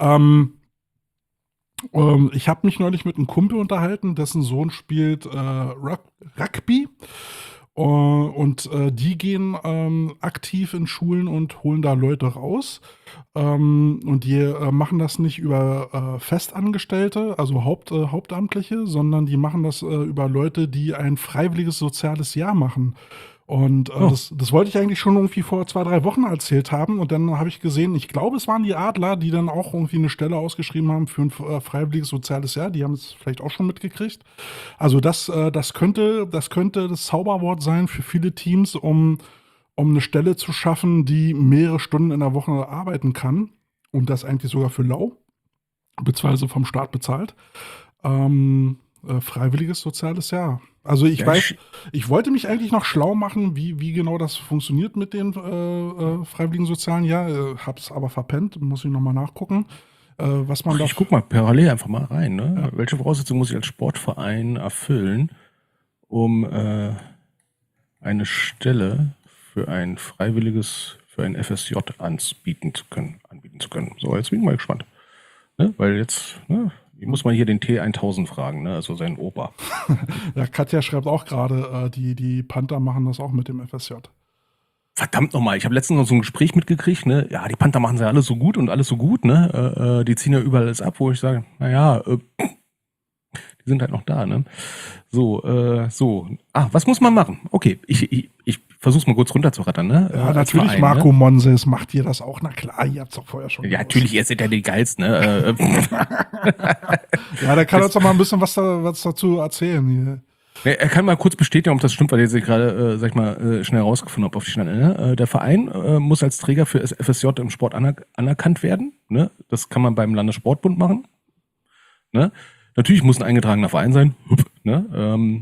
Ich habe mich neulich mit einem Kumpel unterhalten, dessen Sohn spielt Rugby. Und die gehen aktiv in Schulen und holen da Leute raus. Und die machen das nicht über Festangestellte, also Hauptamtliche, sondern die machen das über Leute, die ein freiwilliges soziales Jahr machen. Und das wollte ich eigentlich schon irgendwie vor 2-3 Wochen erzählt haben. Und dann habe ich gesehen, ich glaube, es waren die Adler, die dann auch irgendwie eine Stelle ausgeschrieben haben für ein freiwilliges soziales Jahr. Die haben es vielleicht auch schon mitgekriegt. Also das könnte das Zauberwort sein für viele Teams, um eine Stelle zu schaffen, die mehrere Stunden in der Woche arbeiten kann. Und das eigentlich sogar für lau, beziehungsweise vom Staat bezahlt. Freiwilliges soziales Jahr. Also ich wollte mich eigentlich noch schlau machen, wie genau das funktioniert mit den freiwilligen sozialen Jahr. Hab's aber verpennt, muss ich nochmal nachgucken. Was man Ich guck mal parallel einfach mal rein. Ne? Ja. Welche Voraussetzungen muss ich als Sportverein erfüllen, um eine Stelle für ein FSJ anbieten zu können. So, jetzt bin ich mal gespannt. Ne? Weil jetzt, muss man hier den T1000 fragen, ne? Also seinen Opa. Ja, Katja schreibt auch gerade, die Panther machen das auch mit dem FSJ. Verdammt nochmal, ich habe letztens noch so ein Gespräch mitgekriegt, ne? Ja, die Panther machen sie ja alles so gut, ne? Die ziehen ja überall alles ab, wo ich sage, naja, die sind halt noch da, ne? So. Was muss man machen? Okay, ich versuch's mal kurz runterzurattern, ne? Ja, natürlich, Verein, Marco Monses, macht ihr das auch? Na klar, ihr habt's doch vorher schon Ja, natürlich, ihr seid ja die Geilsten, ne? Ja, der kann uns doch mal ein bisschen was dazu erzählen hier. Er kann mal kurz bestätigen, ob das stimmt, weil ich jetzt gerade, schnell rausgefunden habe auf die Schnelle. Ne? Der Verein muss als Träger für FSJ im Sport anerkannt werden. Ne? Das kann man beim Landessportbund machen. Ne? Natürlich muss ein eingetragener Verein sein. Ne?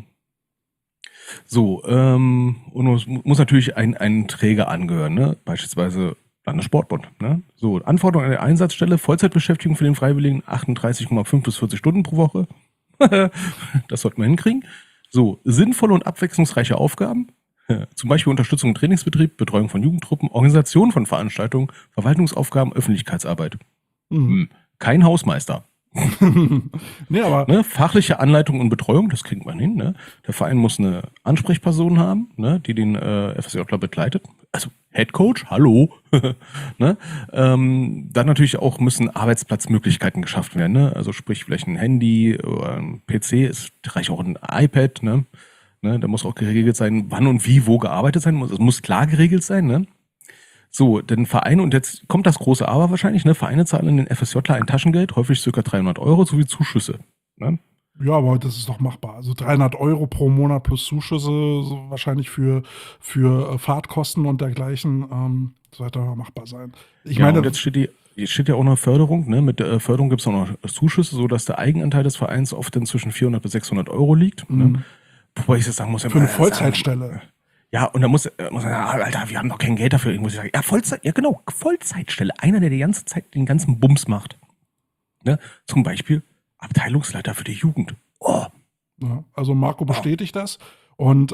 Und es muss natürlich ein Träger angehören, ne? Beispielsweise Landessportbund. Ne? So, Anforderungen an der Einsatzstelle, Vollzeitbeschäftigung für den Freiwilligen, 38,5 bis 40 Stunden pro Woche. Das sollten wir hinkriegen. So, sinnvolle und abwechslungsreiche Aufgaben, zum Beispiel Unterstützung im Trainingsbetrieb, Betreuung von Jugendgruppen, Organisation von Veranstaltungen, Verwaltungsaufgaben, Öffentlichkeitsarbeit. Kein Hausmeister. Nee, aber ne, fachliche Anleitung und Betreuung, das kriegt man hin. Ne? Der Verein muss eine Ansprechperson haben, ne, die den FSJler begleitet. Also Head Coach, hallo. Ne? Dann natürlich auch müssen Arbeitsplatzmöglichkeiten geschaffen werden. Ne? Also sprich vielleicht ein Handy oder ein PC, es reicht auch ein iPad. Ne? Da muss auch geregelt sein, wann und wie, wo gearbeitet sein muss. Es muss klar geregelt sein. Ne? So, denn Vereine, und jetzt kommt das große Aber wahrscheinlich, ne? Vereine zahlen in den FSJler ein Taschengeld, häufig ca. 300 € sowie Zuschüsse. Ne? Ja, aber das ist doch machbar. Also 300 € pro Monat plus Zuschüsse, so wahrscheinlich für Fahrtkosten und dergleichen, sollte machbar sein. Ich meine, und jetzt steht ja auch noch Förderung. Ne? Mit der Förderung gibt es auch noch Zuschüsse, sodass der Eigenanteil des Vereins oft dann zwischen 400 bis 600 € liegt. Ne? Wobei ich das sagen muss, für eine Vollzeitstelle. Ja, und da muss man sagen, Alter, wir haben doch kein Geld dafür. Ich muss sagen, ja, Vollzeitstelle. Einer, der die ganze Zeit den ganzen Bums macht. Ne? Zum Beispiel Abteilungsleiter für die Jugend. Oh. Ja, also Marco bestätigt das. Und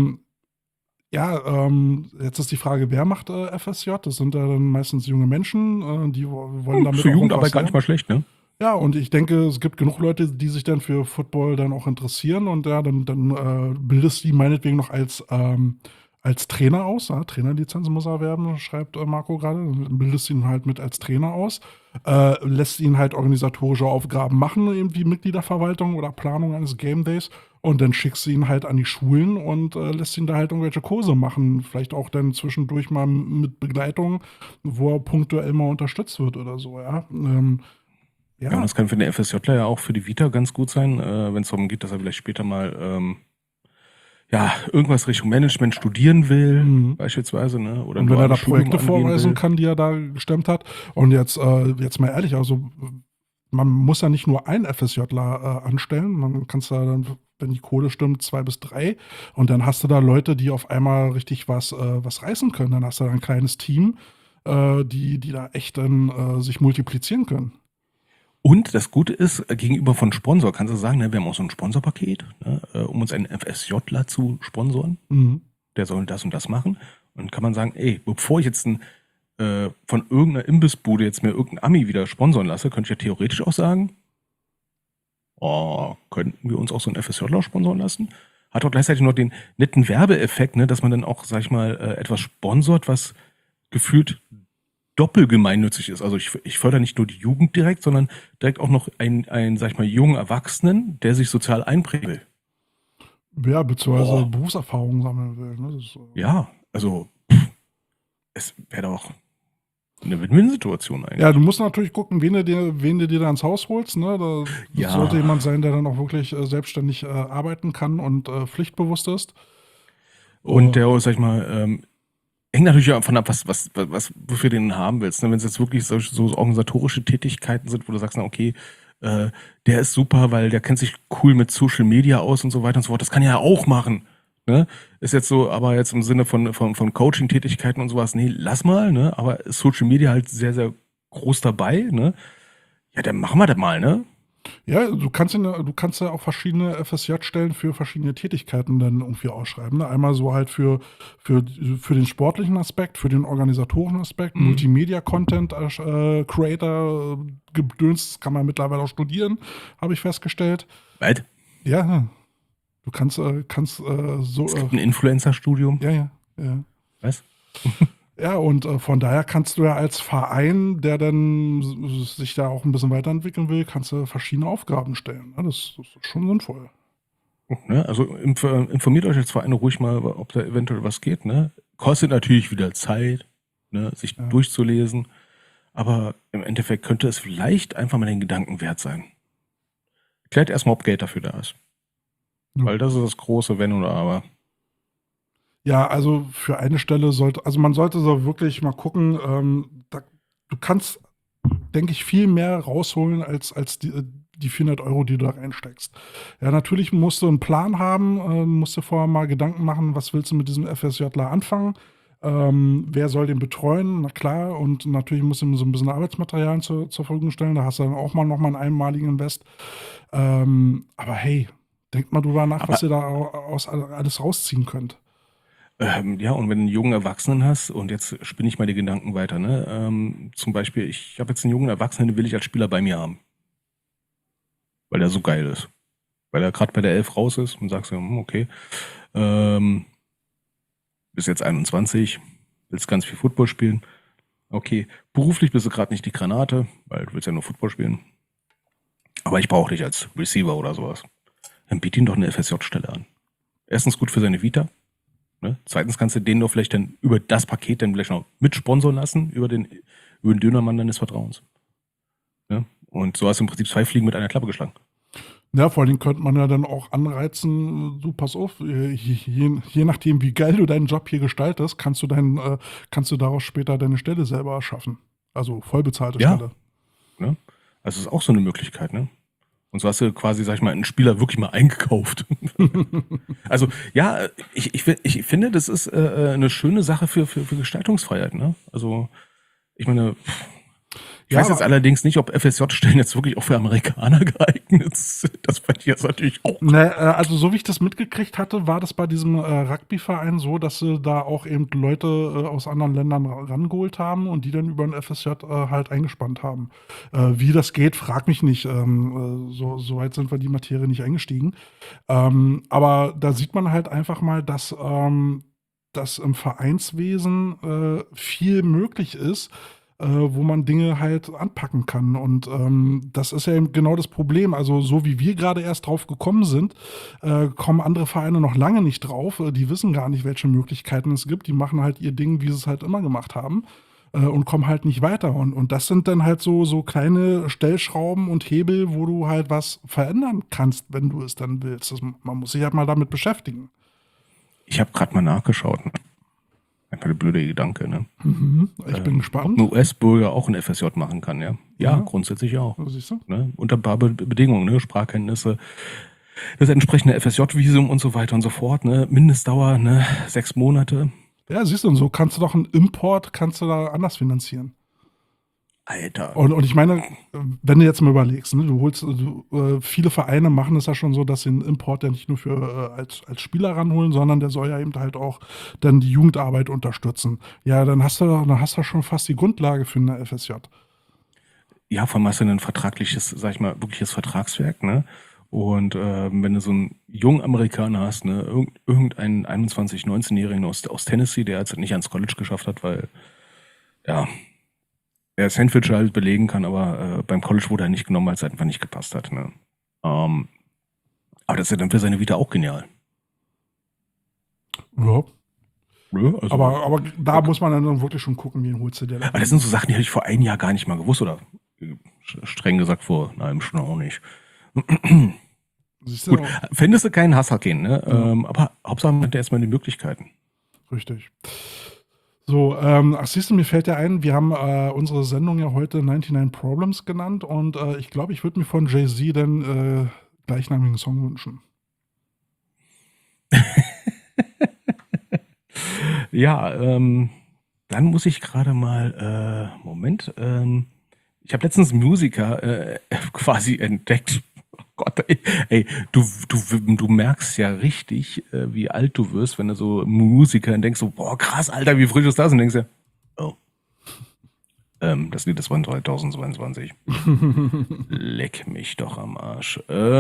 jetzt ist die Frage, wer macht FSJ? Das sind ja dann meistens junge Menschen, die wollen damit für Jugendarbeit gar nicht mal schlecht, ne? Ja, und ich denke, es gibt genug Leute, die sich dann für Football dann auch interessieren und ja, dann bildest du die meinetwegen noch als Trainer aus. Ja, Trainerlizenz muss er erwerben, schreibt Marco gerade. Dann bildest ihn halt mit als Trainer aus. Lässt ihn halt organisatorische Aufgaben machen, eben wie Mitgliederverwaltung oder Planung eines Game Days. Und dann schickst du ihn halt an die Schulen und lässt ihn da halt irgendwelche Kurse machen. Vielleicht auch dann zwischendurch mal mit Begleitung, wo er punktuell mal unterstützt wird oder so, ja. Ja, und das kann für den FSJler ja auch für die Vita ganz gut sein, wenn es darum geht, dass er vielleicht später mal irgendwas Richtung Management studieren will, beispielsweise. Ne? Oder und wenn er da Projekte vorweisen kann, die er da gestemmt hat. Und jetzt mal ehrlich, also man muss ja nicht nur einen FSJler anstellen, man kann es da dann, wenn die Kohle stimmt, 2 bis 3 und dann hast du da Leute, die auf einmal richtig was reißen können. Dann hast du da ein kleines Team, die da echt dann sich multiplizieren können. Und das Gute ist, gegenüber von Sponsor kannst du sagen, ne, wir haben auch so ein Sponsorpaket, ne, um uns einen FSJler zu sponsoren. Der soll das und das machen. Und kann man sagen, ey, bevor ich jetzt von irgendeiner Imbissbude jetzt mir irgendein Ami wieder sponsoren lasse, könnte ich ja theoretisch auch sagen, könnten wir uns auch so einen FSJler sponsoren lassen? Hat auch gleichzeitig noch den netten Werbeeffekt, ne, dass man dann auch, sag ich mal, etwas sponsort, was gefühlt doppelgemeinnützig ist. Also ich fördere nicht nur die Jugend direkt, sondern direkt auch noch einen, sag ich mal, jungen Erwachsenen, der sich sozial einbringen will. Ja, beziehungsweise Berufserfahrung sammeln will. Ne? Das ist, ja, also es wäre doch eine Win-Win-Situation eigentlich. Ja, du musst natürlich gucken, wen du dir da ins Haus holst. Ne? Das sollte jemand sein, der dann auch wirklich selbstständig arbeiten kann und pflichtbewusst ist. Und der, sag ich mal, hängt natürlich davon ab, wofür du den haben willst. Ne? Wenn es jetzt wirklich so organisatorische Tätigkeiten sind, wo du sagst, na okay, der ist super, weil der kennt sich cool mit Social Media aus und so weiter und so fort. Das kann er ja auch machen. Ne? Ist jetzt so, aber jetzt im Sinne von Coaching-Tätigkeiten und sowas, nee, lass mal, ne? Aber ist Social Media halt sehr, sehr groß dabei, ne? Ja, dann machen wir das mal, ne? Ja, du kannst ja auch verschiedene FSJ-Stellen für verschiedene Tätigkeiten dann irgendwie ausschreiben. Ne? Einmal so halt für den sportlichen Aspekt, für den organisatorischen Aspekt, Multimedia-Content, Creator, Gedöns, das kann man mittlerweile auch studieren, habe ich festgestellt. Weit? Ja, du kannst so, Es gibt ein Influencer-Studium. ja. Was? Ja, und von daher kannst du ja als Verein, der dann sich da auch ein bisschen weiterentwickeln will, kannst du verschiedene Aufgaben stellen. Ne? Das ist schon sinnvoll. Ne? Also informiert euch als Verein ruhig mal, ob da eventuell was geht. Ne? Kostet natürlich wieder Zeit, ne? Sich Ja. durchzulesen. Aber im Endeffekt könnte es vielleicht einfach mal den Gedanken wert sein. Klärt erstmal, ob Geld dafür da ist. Ja. Weil das ist das große Wenn oder Aber. Ja, also für eine Stelle man sollte so wirklich mal gucken, du kannst, denke ich, viel mehr rausholen als die 400 Euro, die du da reinsteckst. Ja, natürlich musst du einen Plan haben, musst dir vorher mal Gedanken machen, was willst du mit diesem FSJler anfangen? Wer soll den betreuen? Na klar, und natürlich musst du ihm so ein bisschen Arbeitsmaterialien zur Verfügung stellen. Da hast du dann auch mal nochmal einen einmaligen Invest. Aber hey, denk mal drüber nach, was ihr da aus alles rausziehen könnt. Ja, und wenn du einen jungen Erwachsenen hast, und jetzt spinne ich mal die Gedanken weiter, ne? Zum Beispiel, ich habe jetzt einen jungen Erwachsenen, den will ich als Spieler bei mir haben. Weil der so geil ist. Weil er gerade bei der 11 raus ist und sagst du, okay, bist jetzt 21, willst ganz viel Football spielen. Okay, beruflich bist du gerade nicht die Granate, weil du willst ja nur Football spielen. Aber ich brauche dich als Receiver oder sowas. Dann biet ihm doch eine FSJ-Stelle an. Erstens gut für seine Vita. Ne? Zweitens kannst du den doch vielleicht dann über das Paket dann vielleicht noch mitsponsern lassen, über den Dönermann deines Vertrauens. Ne? Und so hast du im Prinzip 2 Fliegen mit einer Klappe geschlagen. Ja, vor allem könnte man ja dann auch anreizen, du pass auf, je nachdem, wie geil du deinen Job hier gestaltest, kannst du daraus später deine Stelle selber erschaffen. Also vollbezahlte Ja. Stelle. Ne? Also ist auch so eine Möglichkeit, ne? Und so hast du quasi, sag ich mal, einen Spieler wirklich mal eingekauft. Also ja, ich finde, das ist eine schöne Sache für Gestaltungsfreiheit, ne? Also ich meine, ich weiß jetzt allerdings nicht, ob FSJ-Stellen jetzt wirklich auch für Amerikaner geeignet sind. Das fand ich jetzt natürlich auch. Ne, also so wie ich das mitgekriegt hatte, war das bei diesem Rugbyverein so, dass sie da auch eben Leute aus anderen Ländern rangeholt haben und die dann über ein FSJ halt eingespannt haben. Wie das geht, frag mich nicht. So weit sind wir die Materie nicht eingestiegen. Aber da sieht man halt einfach mal, dass im Vereinswesen viel möglich ist, wo man Dinge halt anpacken kann. Und das ist ja eben genau das Problem. Also so wie wir gerade erst drauf gekommen sind, kommen andere Vereine noch lange nicht drauf. Die wissen gar nicht, welche Möglichkeiten es gibt. Die machen halt ihr Ding, wie sie es halt immer gemacht haben. Und kommen halt nicht weiter. Und das sind dann halt so kleine Stellschrauben und Hebel, wo du halt was verändern kannst, wenn du es dann willst. Man muss sich halt mal damit beschäftigen. Ich habe gerade mal nachgeschaut. Ne? Einfach der blöde Gedanke, ne? Ich bin gespannt. Ob ein US-Bürger auch ein FSJ machen kann, ja? Ja, Ja. grundsätzlich auch. Siehst du? Ne? Unter ein paar Bedingungen, ne? Sprachkenntnisse, das entsprechende FSJ-Visum und so weiter und so fort, ne? Mindestdauer, ne? 6 Monate. Ja, siehst du, und so kannst du doch einen Import, kannst du da anders finanzieren. Alter. Und ich meine, wenn du jetzt mal überlegst, ne, viele Vereine machen es ja schon so, dass sie einen Import ja nicht nur für als Spieler ranholen, sondern der soll ja eben halt auch dann die Jugendarbeit unterstützen. Ja, dann hast du schon fast die Grundlage für eine FSJ. Ja, vor allem hast du ein vertragliches, sag ich mal, wirkliches Vertragswerk, ne? Und wenn du so einen jungen Amerikaner hast, ne, irgendeinen 21-, 19-Jährigen aus Tennessee, der jetzt nicht ans College geschafft hat, weil, ja, er Sandwich halt belegen kann, aber beim College wurde er nicht genommen, weil es einfach nicht gepasst hat. Ne? Aber das ist ja dann für seine Vita auch genial. Ja. Ja, also, Aber da muss man dann wirklich schon gucken, wen holst du dir da. aber das sind so Sachen, die hätte ich vor einem Jahr gar nicht mal gewusst, oder streng gesagt vor einer halben Stunde auch nicht. Siehst du? Gut, fändest du keinen Hustle-Gehen, ne? Aber Hauptsache man hat erstmal die Möglichkeiten. Richtig. So, siehst du, mir fällt ja ein, wir haben unsere Sendung ja heute 99 Problems genannt und ich glaube, ich würde mir von Jay-Z den gleichnamigen Song wünschen. Ja, dann muss ich gerade mal, Moment, Ich habe letztens Musiker quasi entdeckt. Oh Gott, ey, du merkst ja richtig, wie alt du wirst, wenn du so Musiker denkst, so, boah, krass, Alter, wie frisch ist das? Und denkst du, oh, das Lied ist von 2022. Leck mich doch am Arsch.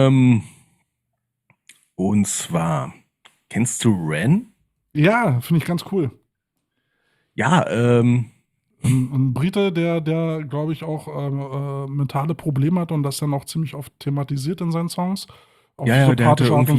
Und zwar, kennst du Ren? Ja, finde ich ganz cool. Ja, Ein Brite, der glaube ich, auch mentale Probleme hat und das dann auch ziemlich oft thematisiert in seinen Songs. Auf ja, der hatte sympathische Art und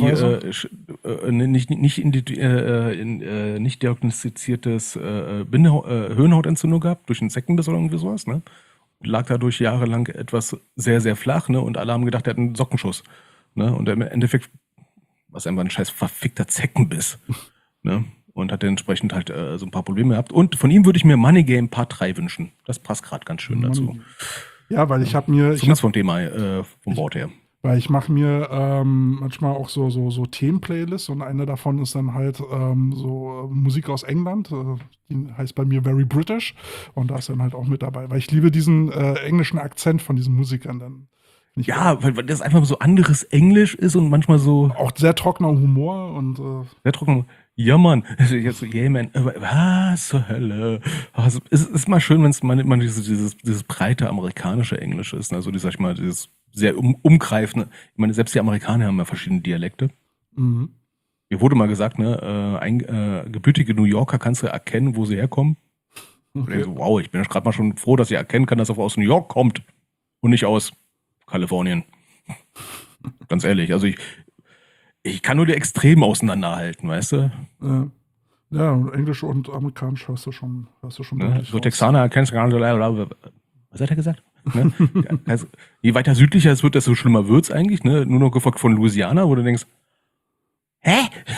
irgendwie Weise. nicht diagnostiziertes Hirnhautentzündung gehabt, durch einen Zeckenbiss oder irgendwie sowas, ne? Lag dadurch jahrelang etwas sehr, sehr flach, ne? Und alle haben gedacht, er hat einen Sockenschuss, ne? Und im Endeffekt war es einfach ein scheiß verfickter Zeckenbiss, ne? Und hat entsprechend halt so ein paar Probleme gehabt. Und von ihm würde ich mir Money Game Part 3 wünschen. Das passt gerade ganz schön dazu. Ja, weil ich habe mir... Zumindest vom Thema, vom Wort her. Weil ich mache mir manchmal auch so Themen-Playlists und eine davon ist dann halt so Musik aus England. Die heißt bei mir Very British und da ist dann halt auch mit dabei. Weil ich liebe diesen englischen Akzent von diesen Musikern dann. Ja, weil das einfach so anderes Englisch ist und manchmal so... Auch sehr trockener Humor und... sehr trocken. Ja, Mann. Jetzt so, yeah, man. Was zur Hölle? Also, es ist mal schön, wenn es mal dieses breite amerikanische Englisch ist. Also, sag ich mal, dieses sehr umgreifende. Ich meine, selbst die Amerikaner haben ja verschiedene Dialekte. Mhm. Mir wurde mal gesagt, ne, gebürtige New Yorker kannst du erkennen, wo sie herkommen. Und ich so, wow, ich bin ja gerade mal schon froh, dass ich erkennen kann, dass er aus New York kommt und nicht aus Kalifornien. Ganz ehrlich, also ich kann nur die Extremen auseinanderhalten, weißt du? Ja, und Englisch und Amerikanisch hörst du schon Ne? deutlich So raus. Texaner erkennst du gar nicht. Was hat er gesagt? Ne? Ja, also, je weiter südlicher es wird, desto schlimmer wird's eigentlich. Ne? Nur noch gefolgt von Louisiana, wo du denkst, hä?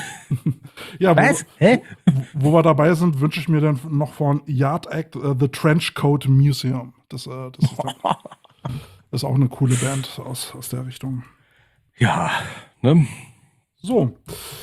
Ja, Was? Hä? wo wir dabei sind, wünsche ich mir dann noch von Yard Act The Trenchcoat Museum. Das ist auch eine coole Band aus der Richtung. Ja, ne? So,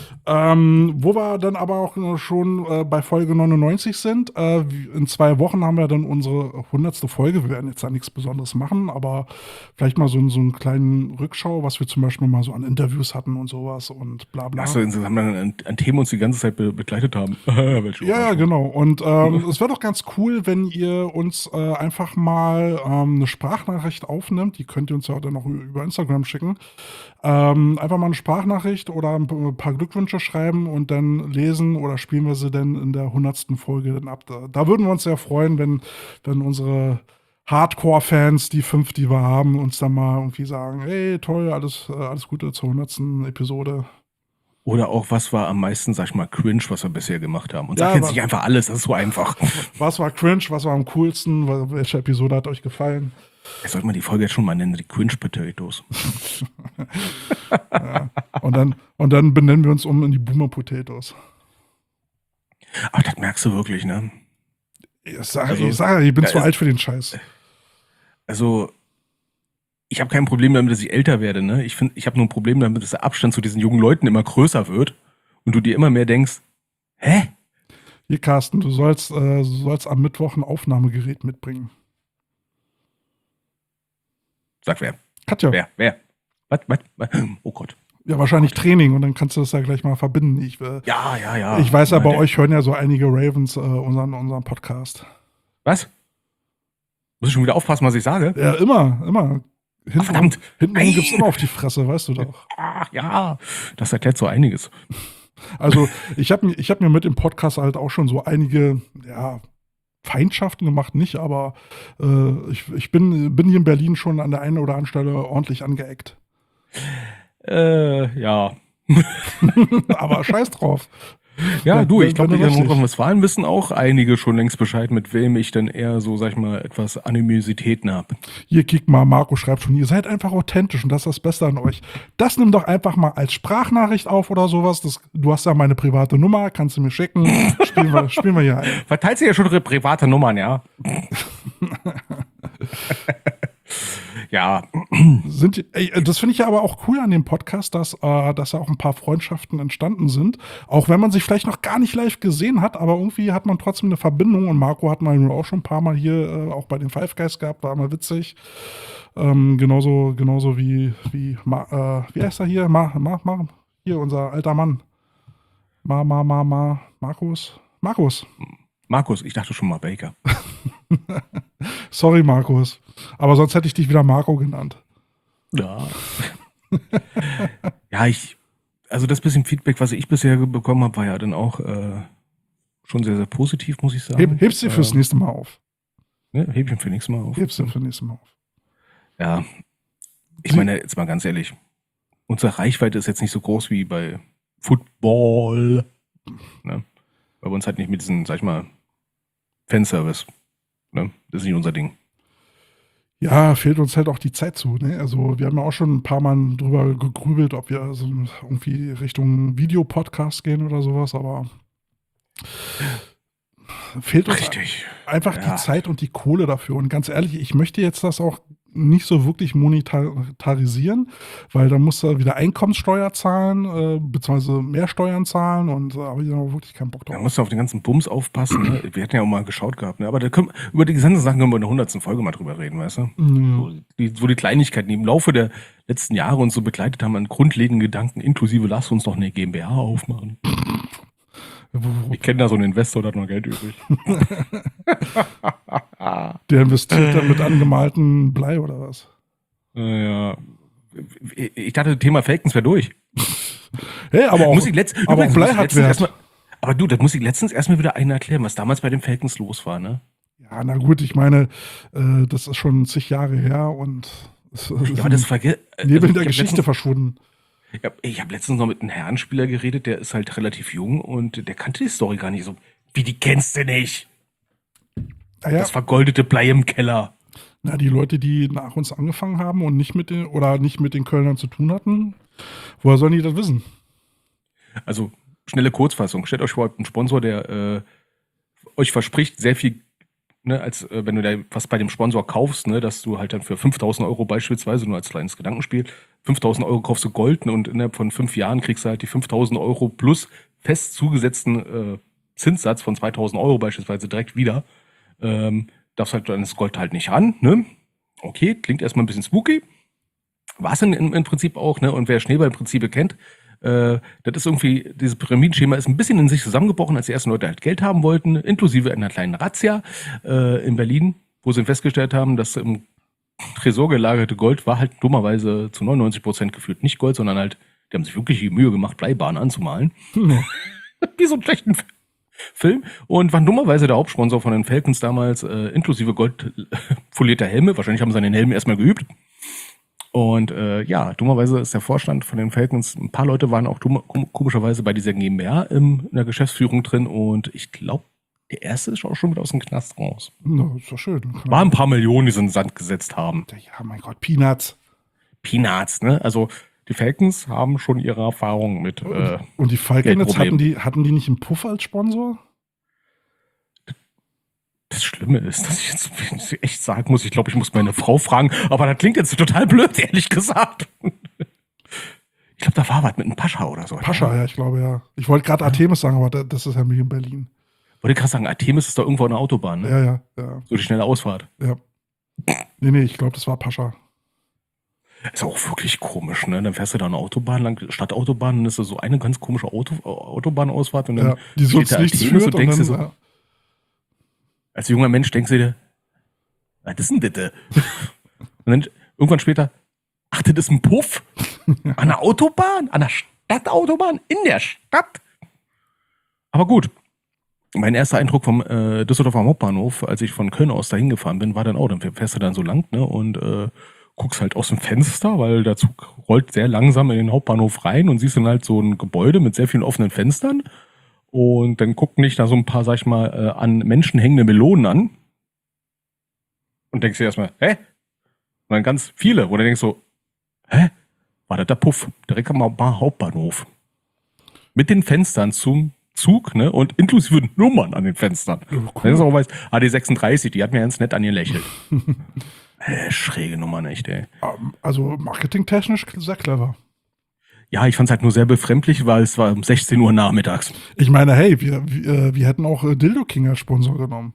wo wir dann aber auch schon bei Folge 99 sind. In 2 Wochen haben wir dann unsere 100. Folge. Wir werden jetzt da nichts Besonderes machen, aber vielleicht mal so einen kleinen Rückschau, was wir zum Beispiel mal so an Interviews hatten und sowas und bla bla. Achso, insgesamt an Themen uns die ganze Zeit begleitet haben. Ja, genau. Und es wäre doch ganz cool, wenn ihr uns einfach mal eine Sprachnachricht aufnimmt. Die könnt ihr uns ja dann noch über Instagram schicken. Einfach mal eine Sprachnachricht oder ein paar Glückwünsche schreiben und dann lesen oder spielen wir sie dann in der 100. Folge dann ab. Da würden wir uns sehr freuen, wenn unsere Hardcore-Fans, die 5, die wir haben, uns dann mal irgendwie sagen, hey, toll, alles Gute zur 100. Episode. Oder auch, was war am meisten, sag ich mal, cringe, was wir bisher gemacht haben. Und Ja, sag jetzt nicht einfach alles, das ist so einfach. Was war cringe, was war am coolsten, welche Episode hat euch gefallen? Jetzt sollte man die Folge jetzt schon mal nennen, die Cringe Potatoes. Ja. Und dann benennen wir uns in die Boomer Potatoes. Ach, das merkst du wirklich, ne? Ich sage, ich bin zu alt für den Scheiß. Also, ich habe kein Problem damit, dass ich älter werde, ne? Ich habe nur ein Problem damit, dass der Abstand zu diesen jungen Leuten immer größer wird und du dir immer mehr denkst, hä? Hier, Carsten, du sollst am Mittwoch ein Aufnahmegerät mitbringen. Sag wer? Katja. Wer? Was? Oh Gott. Ja, wahrscheinlich Training und dann kannst du das ja gleich mal verbinden. Ja. Ich weiß ja, bei euch hören ja so einige Ravens unseren Podcast. Was? Muss ich schon wieder aufpassen, was ich sage? Ja, immer. Verdammt. Hinten gibt's immer auf die Fresse, weißt du doch. Ach ja, das erklärt so einiges. Also, ich hab mir mit dem Podcast halt auch schon so einige, Feindschaften gemacht, nicht, aber ich bin hier in Berlin schon an der einen oder anderen Stelle ordentlich angeeckt. Ja. Aber scheiß drauf. Ja, du, ich glaube, Wenn hier in lustig. Nordrhein-Westfalen wissen auch einige schon längst Bescheid, mit wem ich dann eher so, sag ich mal, etwas Animositäten habe. Hier, kick mal, Marco schreibt schon, ihr seid einfach authentisch und das ist das Beste an euch. Das nimm doch einfach mal als Sprachnachricht auf oder sowas. Du hast ja meine private Nummer, kannst du mir schicken. Spielen wir hier ein. Verteilst du ja schon private Nummern, ja? Ja, Das finde ich ja aber auch cool an dem Podcast, dass da auch ein paar Freundschaften entstanden sind. Auch wenn man sich vielleicht noch gar nicht live gesehen hat, aber irgendwie hat man trotzdem eine Verbindung. Und Marco hat man auch schon ein paar Mal hier auch bei den Five Guys gehabt, war immer witzig. Genauso wie wie heißt er hier? Hier, unser alter Mann. Markus. Markus, ich dachte schon mal Baker. Sorry, Markus. Aber sonst hätte ich dich wieder Marco genannt. Ja. Ja, also das bisschen Feedback, was ich bisher bekommen habe, war ja dann auch schon sehr, sehr positiv, muss ich sagen. Hebst du fürs nächste Mal auf. Ne, heb ich für nächstes Mal auf. Hebst du für nächstes Mal auf. Ja, ich meine, jetzt mal ganz ehrlich, unsere Reichweite ist jetzt nicht so groß wie bei Football. Ne? Weil wir uns halt nicht mit diesem, sag ich mal, Fanservice. Ne? Das ist nicht unser Ding. Ja, fehlt uns halt auch die Zeit zu. Ne? Also wir haben ja auch schon ein paar Mal drüber gegrübelt, ob wir so irgendwie Richtung Videopodcast gehen oder sowas, aber fehlt uns einfach die Zeit und die Kohle dafür. Und ganz ehrlich, ich möchte jetzt das auch nicht so wirklich monetarisieren, weil dann musst du wieder Einkommenssteuer zahlen, beziehungsweise mehr Steuern zahlen und da habe ich auch wirklich keinen Bock drauf. Da musst du auf den ganzen Bums aufpassen. Ne? Wir hatten ja auch mal geschaut gehabt, ne? Aber über die ganzen Sachen können wir in der 100. Folge mal drüber reden, weißt du? Wo die Kleinigkeiten, die im Laufe der letzten Jahre uns so begleitet haben, an grundlegenden Gedanken, inklusive, lass uns doch eine GmbH aufmachen. Ich kenne da so einen Investor, der hat noch Geld übrig. Der investiert dann mit angemalten Blei oder was? Ja. Ich dachte, das Thema Falcons wäre durch. Hey, aber auch, aber auch Blei hat Wert. Aber du, das muss ich letztens erstmal wieder einer erklären, was damals bei den Falcons los war, ne? Ja, na gut, ich meine, das ist schon zig Jahre her und aber das neben der Geschichte verschwunden. Ich habe letztens noch mit einem Herrenspieler geredet, der ist halt relativ jung und der kannte die Story gar nicht so. Wie, die kennst du nicht? Naja. Das vergoldete Blei im Keller. Na, die Leute, die nach uns angefangen haben und nicht mit den Kölnern zu tun hatten, woher sollen die das wissen? Also, schnelle Kurzfassung. Stellt euch vor, einen Sponsor, der euch verspricht, sehr viel, ne, als wenn du da was bei dem Sponsor kaufst, ne, dass du halt dann für 5.000 Euro beispielsweise, nur als kleines Gedankenspiel, 5.000 Euro kaufst du Gold und innerhalb von 5 Jahren kriegst du halt die 5.000 Euro plus fest zugesetzten Zinssatz von 2.000 Euro beispielsweise direkt wieder. Darfst halt dann das Gold halt nicht ran, ne? Okay, klingt erstmal ein bisschen spooky. War es im Prinzip auch, ne? Und wer Schneeballprinzipie kennt, das ist irgendwie, dieses Pyramidenschema ist ein bisschen in sich zusammengebrochen, als die ersten Leute halt Geld haben wollten, inklusive einer kleinen Razzia in Berlin, wo sie festgestellt haben, dass im Tresor gelagerte Gold war halt dummerweise zu 99% gefühlt nicht Gold, sondern halt, die haben sich wirklich die Mühe gemacht, Bleibahnen anzumalen. Wie so einen schlechten Film. Und waren dummerweise der Hauptsponsor von den Falcons damals, inklusive goldfolierter Helme. Wahrscheinlich haben sie an den Helmen erstmal geübt. Und ja, dummerweise ist der Vorstand von den Falcons, ein paar Leute waren auch komischerweise bei dieser GmbH in der Geschäftsführung drin und ich glaube, der erste ist auch schon wieder aus dem Knast raus. Na, ist doch schön. War ein paar Millionen, die sie in den Sand gesetzt haben. Ja, mein Gott, Peanuts. Peanuts, ne? Also die Falcons haben schon ihre Erfahrungen mit und die Falcons, hatten die nicht einen Puff als Sponsor? Das Schlimme ist, dass ich jetzt echt sagen muss, ich glaube, ich muss meine Frau fragen, aber das klingt jetzt total blöd, ehrlich gesagt. Ich glaube, da war was mit einem Pascha oder so. Pascha, ja, ich glaube, ja. Ich wollte gerade Artemis sagen, aber das ist ja nicht in Berlin. Wollte gerade sagen, Artemis ist doch irgendwo eine Autobahn, ne? Ja. So die schnelle Ausfahrt. Ja. Nee, ich glaube, das war Pascha. Ist auch wirklich komisch, ne? Dann fährst du da eine Autobahn lang, Stadtautobahn, dann ist da so eine ganz komische Autobahnausfahrt und dann die so ins Nichts führt und denkst dir so, als junger Mensch denkst du dir, was ist denn das? Und dann irgendwann später, ach, das ist ein Puff? An einer Autobahn? An einer Stadtautobahn? In der Stadt? Aber gut. Mein erster Eindruck vom Düsseldorfer Hauptbahnhof, als ich von Köln aus dahin gefahren bin, war dann auch, dann fährst du dann so lang, ne, und guckst halt aus dem Fenster, weil der Zug rollt sehr langsam in den Hauptbahnhof rein und siehst dann halt so ein Gebäude mit sehr vielen offenen Fenstern. Und dann gucken dich da so ein paar, sag ich mal, an Menschen hängende Melonen an. Und denkst dir erstmal, hä? Und dann ganz viele, wo du denkst so, hä? War das der Puff? Direkt am Hauptbahnhof. Mit den Fenstern zum Zug, ne? Und inklusive Nummern an den Fenstern. Oh, cool. Wenn du auch weißt, AD36, die hat mir ganz nett angelächelt. Schräge Nummer, echt, ey. Also marketingtechnisch sehr clever. Ja, ich fand es halt nur sehr befremdlich, weil es war um 16 Uhr nachmittags. Ich meine, hey, wir hätten auch Dildo King als Sponsor genommen.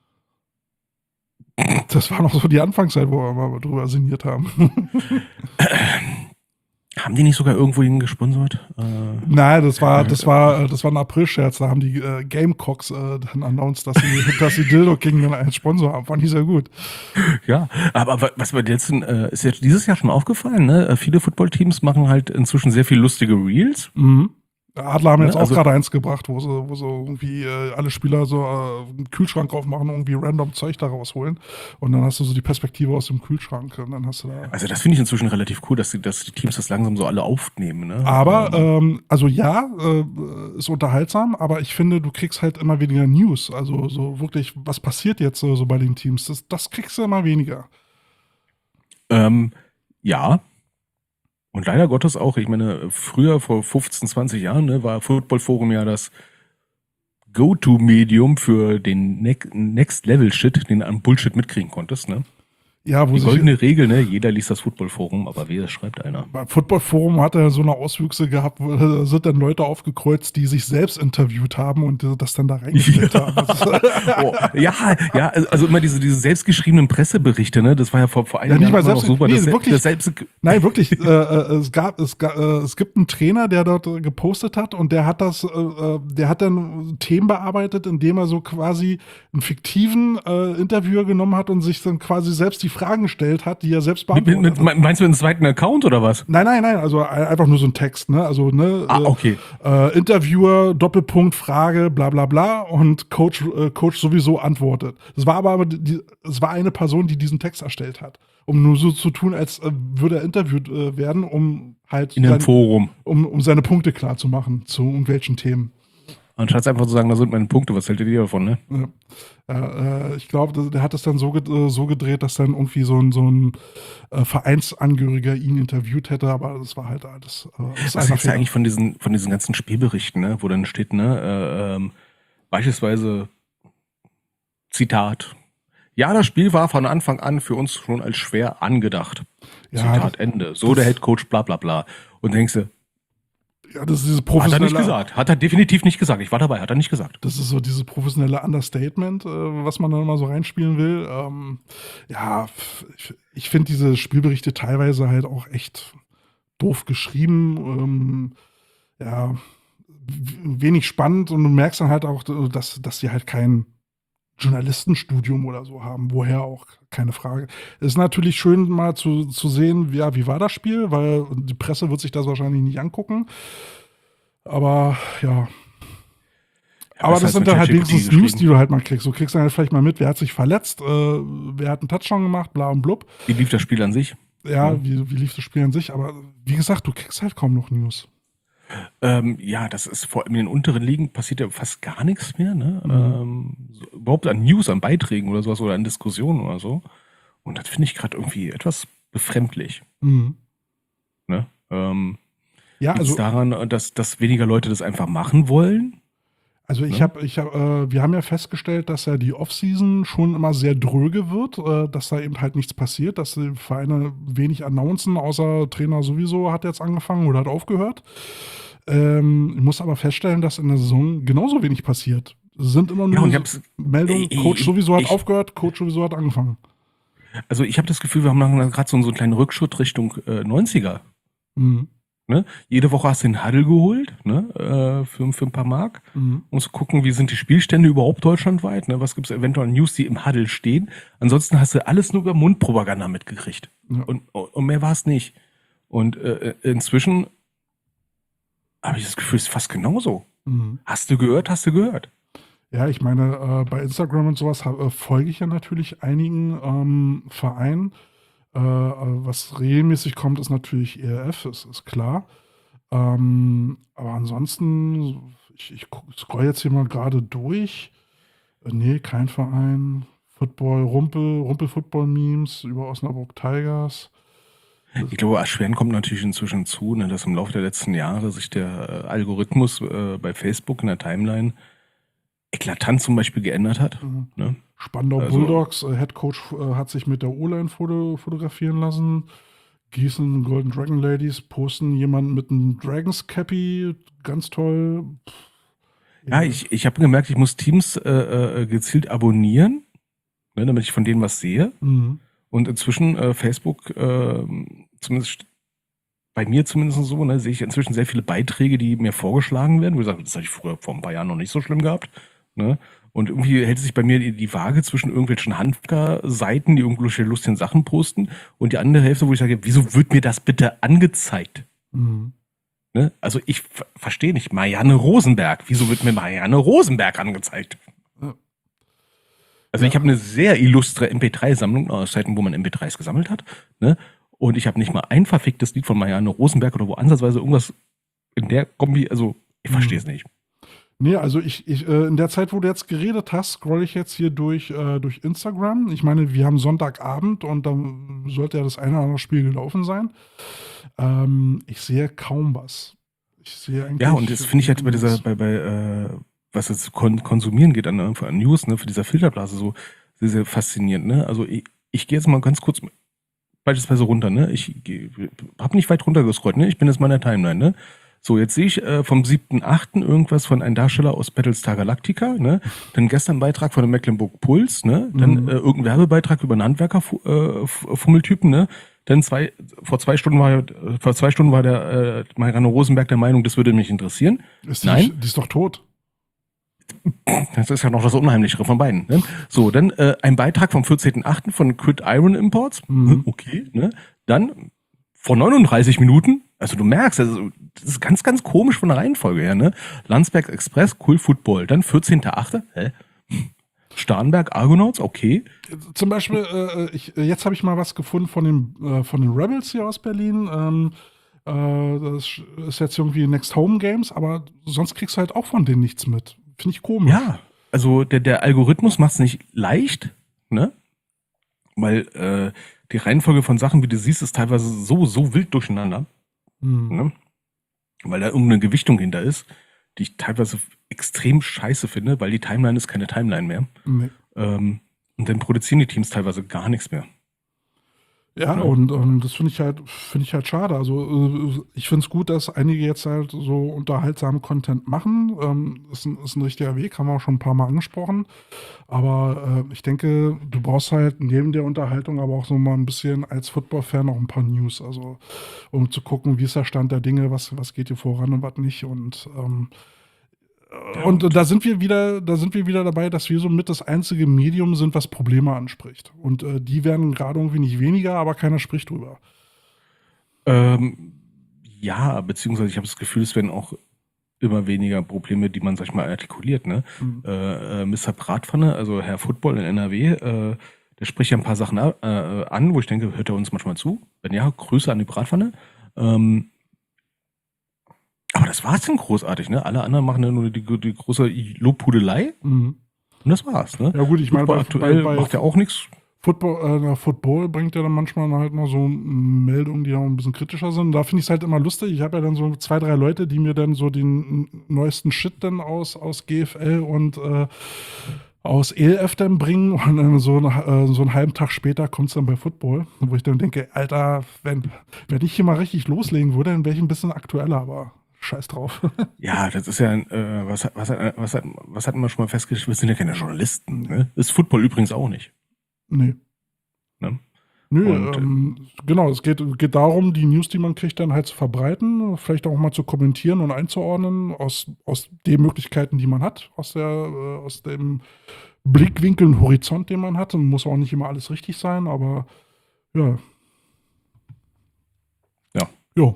Das war noch so die Anfangszeit, wo wir mal drüber sinniert haben. Haben die nicht sogar irgendwo ihn gesponsert? Nein, das war ein April-Scherz. Da haben die Gamecocks dann announced, dass sie Dildo King dann als Sponsor haben. Fand ich sehr gut. Ja, aber was bei letzten ist jetzt dieses Jahr schon aufgefallen, ne? Viele Footballteams machen halt inzwischen sehr viel lustige Reels. Mhm. Adler haben jetzt auch Also- gerade eins gebracht, wo sie irgendwie alle Spieler so einen Kühlschrank aufmachen und irgendwie random Zeug da rausholen. Und dann hast du so die Perspektive aus dem Kühlschrank. Und dann hast du da. Also das finde ich inzwischen relativ cool, dass die Teams das langsam so alle aufnehmen. Ne? Aber, also ja, ist unterhaltsam, aber ich finde, du kriegst halt immer weniger News. Also so wirklich, was passiert jetzt so bei den Teams? Das kriegst du immer weniger. Ja. Und leider Gottes auch, ich meine, früher, vor 15, 20 Jahren, ne, war Football Forum ja das Go-To-Medium für den Next-Level-Shit, den du an Bullshit mitkriegen konntest. Ne? Ja, wo Die sich goldene Regel, ne? Jeder liest das Football Forum, aber wer schreibt einer? beim Football Forum hat er so eine Auswüchse gehabt, wo da sind dann Leute aufgekreuzt, die sich selbst interviewt haben und das dann da reingestellt haben. Oh, ja, also immer diese selbstgeschriebenen Presseberichte, ne? Das war ja vor einigen nicht mal Jahren noch selbst, super. nee, Das wirklich. selbst, Nein, wirklich. Es gibt einen Trainer, der dort gepostet hat und der hat dann Themen bearbeitet, indem er so quasi einen fiktiven Interviewer genommen hat und sich dann quasi selbst die Fragen gestellt hat, die er selbst beantwortet hat. meinst du einen zweiten Account oder was? Nein, also einfach nur so ein Text, ne? Also, ne? Okay. Interviewer, Doppelpunkt, Frage, bla bla bla und Coach sowieso antwortet. Es war aber es war eine Person, die diesen Text erstellt hat, um nur so zu tun, als würde er interviewt werden, um halt In einem Forum. um seine Punkte klar zu machen zu irgendwelchen Themen. Anstatt einfach zu sagen, da sind meine Punkte, was hält ihr davon, ne? Ich glaube, der hat es dann so gedreht, dass dann irgendwie so ein Vereinsangehöriger ihn interviewt hätte, aber das war halt alles. Was hältst du eigentlich von diesen ganzen Spielberichten, ne? Wo dann steht, ne, beispielsweise Zitat. Ja, das Spiel war von Anfang an für uns schon als schwer angedacht. Ja, Zitat Ende. So der Headcoach, bla bla bla. Und denkst du, Ja, das ist diese hat er professionelle. nicht gesagt. Hat er definitiv nicht gesagt. Ich war dabei, hat er nicht gesagt. Das ist so dieses professionelle Understatement, was man dann immer so reinspielen will. Ja, ich finde diese Spielberichte teilweise halt auch echt doof geschrieben. Ja, wenig spannend und du merkst dann halt auch, dass die halt kein Journalistenstudium oder so haben, woher auch, keine Frage. Es ist natürlich schön mal zu sehen, ja, wie war das Spiel, weil die Presse wird sich das wahrscheinlich nicht angucken. Aber ja. Aber das sind dann halt wenigstens News, die du halt mal kriegst. Du kriegst dann halt vielleicht mal mit, wer hat sich verletzt, wer hat einen Touchdown gemacht, bla und blub. Wie lief das Spiel an sich? Ja, wie lief das Spiel an sich? Aber wie gesagt, du kriegst halt kaum noch News. Ja, das ist vor allem in den unteren Ligen passiert ja fast gar nichts mehr, ne? Überhaupt an News, an Beiträgen oder sowas oder an Diskussionen oder so. Und das finde ich gerade irgendwie etwas befremdlich. Mhm. Ne? Ja, Liegt also es daran, dass weniger Leute das einfach machen wollen? Also wir haben ja festgestellt, dass ja die Offseason schon immer sehr dröge wird, dass da eben halt nichts passiert, dass die Vereine wenig announcen, außer Trainer sowieso hat jetzt angefangen oder hat aufgehört. Ich muss aber feststellen, dass in der Saison genauso wenig passiert. Es sind immer nur Meldungen, Coach sowieso hat aufgehört, Coach sowieso hat angefangen. Also ich habe das Gefühl, wir haben gerade so einen kleinen Rückschritt Richtung 90er. Mhm. Ne? Jede Woche hast du den Huddle geholt, ne? Für ein paar Mark, um zu gucken, wie sind die Spielstände überhaupt deutschlandweit, ne? Was gibt es eventuell an News, die im Huddle stehen. Ansonsten hast du alles nur über Mundpropaganda mitgekriegt. Ja. Und mehr war es nicht. Und inzwischen habe ich das Gefühl, es ist fast genauso. Mhm. Hast du gehört? Ja, ich meine, bei Instagram und sowas folge ich ja natürlich einigen Vereinen. Was regelmäßig kommt, ist natürlich ERF, ist klar. Aber ansonsten, ich scroll jetzt hier mal gerade durch. Nee, kein Verein. Football, Rumpel-Football-Memes über Osnabrück Tigers. Ich glaube, erschwerend kommt natürlich inzwischen zu, ne, dass im Laufe der letzten Jahre sich der Algorithmus bei Facebook in der Timeline eklatant zum Beispiel geändert hat. Mhm. Ne? Spandau Also- Bulldogs, Headcoach hat sich mit der O-Line fotografieren lassen. Gießen Golden Dragon Ladies posten jemanden mit einem Dragons Cappy, ganz toll. Ja, ich habe gemerkt, ich muss Teams gezielt abonnieren, ne, damit ich von denen was sehe. Mhm. Und inzwischen Facebook, zumindest bei mir zumindest so, ne, sehe ich inzwischen sehr viele Beiträge, die mir vorgeschlagen werden. Wie gesagt, das hatte ich früher vor ein paar Jahren noch nicht so schlimm gehabt. Ne? Und irgendwie hält sich bei mir die Waage zwischen irgendwelchen Handwerker-Seiten, die irgendwelche lustigen Sachen posten, und die andere Hälfte, wo ich sage, wieso wird mir das bitte angezeigt? Mhm. Ne? Also ich verstehe nicht, Marianne Rosenberg. Wieso wird mir Marianne Rosenberg angezeigt? Ja. Also ich habe eine sehr illustre MP3-Sammlung aus Zeiten, wo man MP3s gesammelt hat. Ne? Und ich habe nicht mal ein verficktes Lied von Marianne Rosenberg oder wo ansatzweise irgendwas in der Kombi, also ich verstehe es nicht. Nee, also ich in der Zeit, wo du jetzt geredet hast, scroll ich jetzt hier durch Instagram. Ich meine, wir haben Sonntagabend und dann sollte ja das eine oder andere Spiel gelaufen sein. Ich sehe kaum was. Ich sehe eigentlich. Ja, und das finde ich halt bei dieser, was jetzt Konsumieren geht an News, ne, für dieser Filterblase so sehr, sehr faszinierend, ne? Also ich gehe jetzt mal ganz kurz beispielsweise runter, ne? Ich habe nicht weit runter gescrollt, ne? Ich bin jetzt mal in der Timeline, ne? So, jetzt sehe ich vom 7.8. irgendwas von einem Darsteller aus Battlestar Galactica, ne? Dann gestern ein Beitrag von dem Mecklenburg Puls, ne? Dann irgendein Werbebeitrag über einen Handwerker-Fummeltypen, ne? Dann vor 2 Stunden war der Marianne Rosenberg der Meinung, das würde mich interessieren. Nein. Die ist doch tot. Das ist ja noch das Unheimlichere von beiden. Ne? So, dann ein Beitrag vom 14.8. von Crit Iron Imports. Okay, ne? Dann vor 39 Minuten, also du merkst, also, das ist ganz, ganz komisch von der Reihenfolge her, ne? Landsberg Express, Cool Football. Dann 14.8. Starnberg Argonauts, okay. Zum Beispiel, jetzt habe ich mal was gefunden von den Rebels hier aus Berlin. Das ist jetzt irgendwie Next Home Games, aber sonst kriegst du halt auch von denen nichts mit. Finde ich komisch. Ja, also der Algorithmus macht es nicht leicht, ne? Weil die Reihenfolge von Sachen, wie du siehst, ist teilweise so wild durcheinander. Ne? Weil da irgendeine Gewichtung hinter ist, die ich teilweise extrem scheiße finde, weil die Timeline ist keine Timeline mehr. Nee. Und dann produzieren die Teams teilweise gar nichts mehr. Ja, Ja. und das finde ich halt schade. Also ich finde es gut, dass einige jetzt halt so unterhaltsamen Content machen. Ist ein richtiger Weg, haben wir auch schon ein paar Mal angesprochen. Aber ich denke, du brauchst halt neben der Unterhaltung aber auch so mal ein bisschen als Football-Fan noch ein paar News. Also um zu gucken, wie ist der Stand der Dinge, was geht hier voran und was nicht. Und da sind wir wieder dabei, dass wir so mit das einzige Medium sind, was Probleme anspricht. Und die werden gerade irgendwie nicht weniger, aber keiner spricht drüber. Ja, beziehungsweise ich habe das Gefühl, es werden auch immer weniger Probleme, die man, sag ich mal, artikuliert, ne? Mr. Bratpfanne, also Herr Football in NRW, der spricht ja ein paar Sachen an, wo ich denke, hört er uns manchmal zu? Wenn ja, Grüße an die Bratpfanne. Aber das war's dann großartig, ne? Alle anderen machen ja nur die große Lobhudelei und das war's, ne? Ja gut, ich meine, aktuell macht ja auch nichts. Football bringt ja dann manchmal halt noch so Meldungen, die auch ein bisschen kritischer sind. Da finde ich es halt immer lustig. Ich habe ja dann so 2, 3 Leute, die mir dann so den neuesten Shit dann aus GFL und aus ELF dann bringen. Und dann so einen halben Tag später kommt es dann bei Football, wo ich dann denke, Alter, wenn ich hier mal richtig loslegen würde, dann wäre ich ein bisschen aktueller, aber scheiß drauf. Ja, das ist ja, was hatten wir schon mal festgestellt? Wir sind ja keine Journalisten, ne? Ist Football übrigens auch nicht. Nee. Ne? Nö, genau, es geht darum, die News, die man kriegt, dann halt zu verbreiten, vielleicht auch mal zu kommentieren und einzuordnen, aus den Möglichkeiten, die man hat, aus dem Blickwinkel und Horizont, den man hat. Und muss auch nicht immer alles richtig sein, aber ja. Ja. Jo.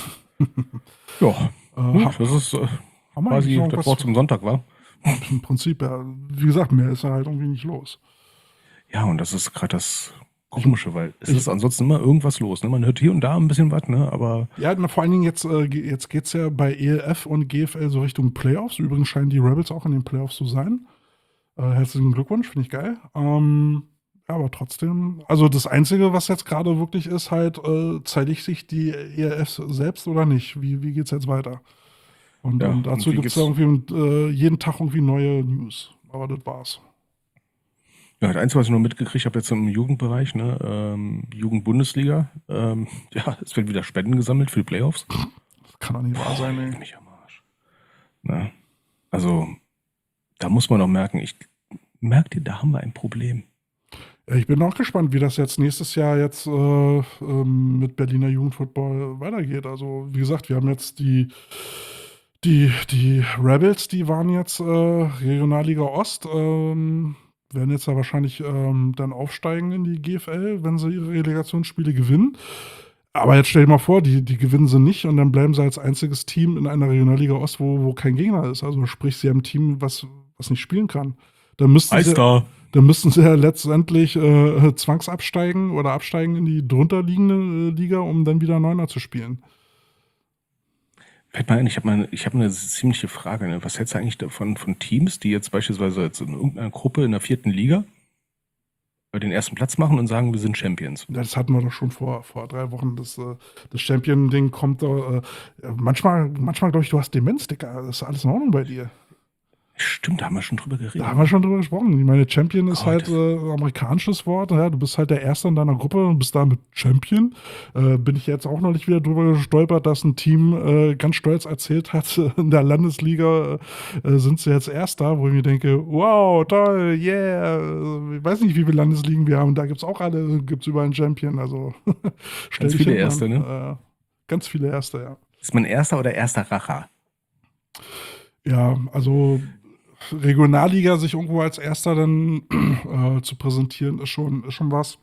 Ja. Das ist haben wir quasi eigentlich noch das was- Wort zum Sonntag, war. Im Prinzip, ja. Wie gesagt, mehr ist ja halt irgendwie nicht los. Ja, und das ist gerade das Komische, weil es ist ansonsten immer irgendwas los. Ne? Man hört hier und da ein bisschen was, ne? Aber Ja, vor allen Dingen jetzt geht es ja bei ELF und GFL so Richtung Playoffs. Übrigens scheinen die Rebels auch in den Playoffs zu sein. Herzlichen Glückwunsch, finde ich geil. Ja, aber trotzdem, also das Einzige, was jetzt gerade wirklich ist, halt, zeitigt sich die ELF selbst oder nicht? Wie geht's jetzt weiter? Und Ja, dazu und wie gibt es irgendwie jeden Tag irgendwie neue News. Aber das war's. Ja, das Einzige, was ich noch mitgekriegt habe jetzt im Jugendbereich, ne, Jugendbundesliga, ja, es werden wieder Spenden gesammelt für die Playoffs. Das kann doch nicht wahr sein, Leck ey. mich am Arsch. Na, also, da muss man doch merken, merkt ihr, da haben wir ein Problem. Ja, ich bin auch gespannt, wie das jetzt nächstes Jahr jetzt mit Berliner Jugendfootball weitergeht. Also, wie gesagt, wir haben jetzt die Rebels, die waren jetzt Regionalliga Ost, werden jetzt ja wahrscheinlich dann aufsteigen in die GFL, wenn sie ihre Relegationsspiele gewinnen. Aber jetzt stell dir mal vor, die gewinnen sie nicht und dann bleiben sie als einziges Team in einer Regionalliga Ost, wo kein Gegner ist. Also sprich, sie haben ein Team, was nicht spielen kann. Dann müssten sie ja letztendlich zwangsabsteigen oder absteigen in die drunter liegende Liga, um dann wieder Neuner zu spielen. Fällt mir ein, ich hab eine ziemliche Frage. Ne? Was hältst du eigentlich davon von Teams, die jetzt beispielsweise jetzt in irgendeiner Gruppe in der 4. Liga den ersten Platz machen und sagen, wir sind Champions? Das hatten wir doch schon vor 3 Wochen. Das Champion-Ding kommt manchmal glaube ich, du hast Demenz, Dicker. Das ist alles in Ordnung bei dir. Stimmt, da haben wir schon drüber geredet. Da haben wir schon drüber gesprochen. Ich meine, Champion ist Gott. halt amerikanisches Wort. Ja, du bist halt der Erste in deiner Gruppe und bist damit Champion. Bin ich jetzt auch noch nicht wieder drüber gestolpert, dass ein Team ganz stolz erzählt hat, in der Landesliga sind sie jetzt Erster, wo ich mir denke, wow, toll, yeah. Ich weiß nicht, wie viele Landesligen wir haben. Da gibt es auch gibt's überall einen Champion. Also stell Ganz dich viele hin, Erste, Mann. ne? Ganz viele Erste, ja. Ist man Erster oder erster Racher? Ja, also Regionalliga sich irgendwo als Erster dann zu präsentieren, ist schon was.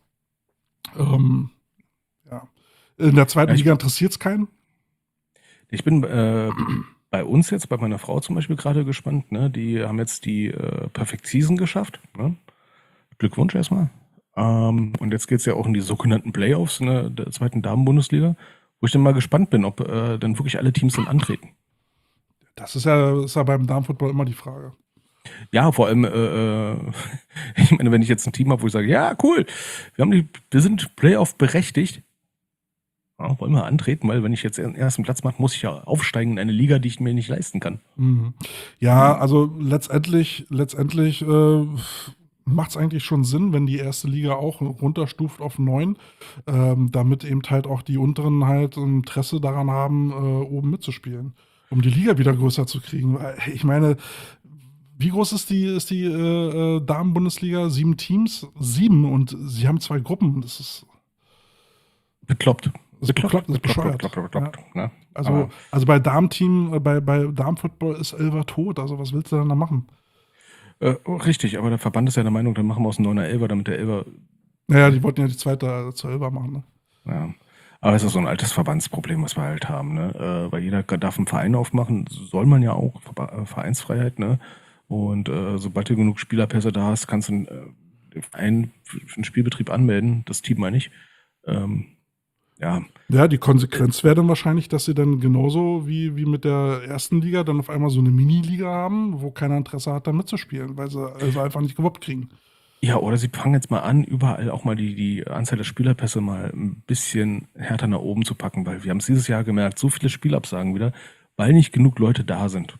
Ja. In der zweiten Ja, Liga interessiert es keinen. Ich bin bei uns jetzt, bei meiner Frau zum Beispiel gerade gespannt. Ne? Die haben jetzt die Perfect Season geschafft. Ne? Glückwunsch erstmal. Und jetzt geht es ja auch in die sogenannten Playoffs in der 2. Damen-Bundesliga, wo ich dann mal gespannt bin, ob dann wirklich alle Teams dann antreten. Das ist ja beim Damenfootball immer die Frage. Ja, vor allem, ich meine, wenn ich jetzt ein Team habe, wo ich sage, ja, cool, wir sind Playoff berechtigt, ja, wollen wir antreten, weil wenn ich jetzt den ersten Platz mache, muss ich ja aufsteigen in eine Liga, die ich mir nicht leisten kann. Mhm. Ja, also letztendlich macht es eigentlich schon Sinn, wenn die erste Liga auch runterstuft auf 9, damit eben halt auch die unteren halt Interesse daran haben, oben mitzuspielen, um die Liga wieder größer zu kriegen. Ich meine, wie groß ist die Damen-Bundesliga? 7 Teams? 7 und sie haben 2 Gruppen. Das ist Bekloppt. bekloppt, das ist bescheuert. Bekloppt. Ja. Ne? Also bei Damenteam, bei Damenfootball ist Elfer tot. Also was willst du denn da machen? Richtig, aber der Verband ist ja der Meinung, dann machen wir aus dem 9er Elfer, damit der Elfer. Naja, die wollten ja die zweite zur Elfer machen. Ne? Ja. Aber es ist so ein altes Verbandsproblem, was wir halt haben. Ne? Weil jeder darf einen Verein aufmachen, soll man ja auch, Vereinsfreiheit, ne? Und sobald du genug Spielerpässe da hast, kannst du einen Spielbetrieb anmelden, das Team meine ich. Ja. Ja, die Konsequenz wäre dann wahrscheinlich, dass sie dann genauso wie mit der ersten Liga dann auf einmal so eine Mini-Liga haben, wo keiner Interesse hat, da mitzuspielen, weil sie also einfach nicht gewuppt kriegen. Ja, oder sie fangen jetzt mal an, überall auch mal die Anzahl der Spielerpässe mal ein bisschen härter nach oben zu packen, weil wir haben es dieses Jahr gemerkt, so viele Spielabsagen wieder, weil nicht genug Leute da sind.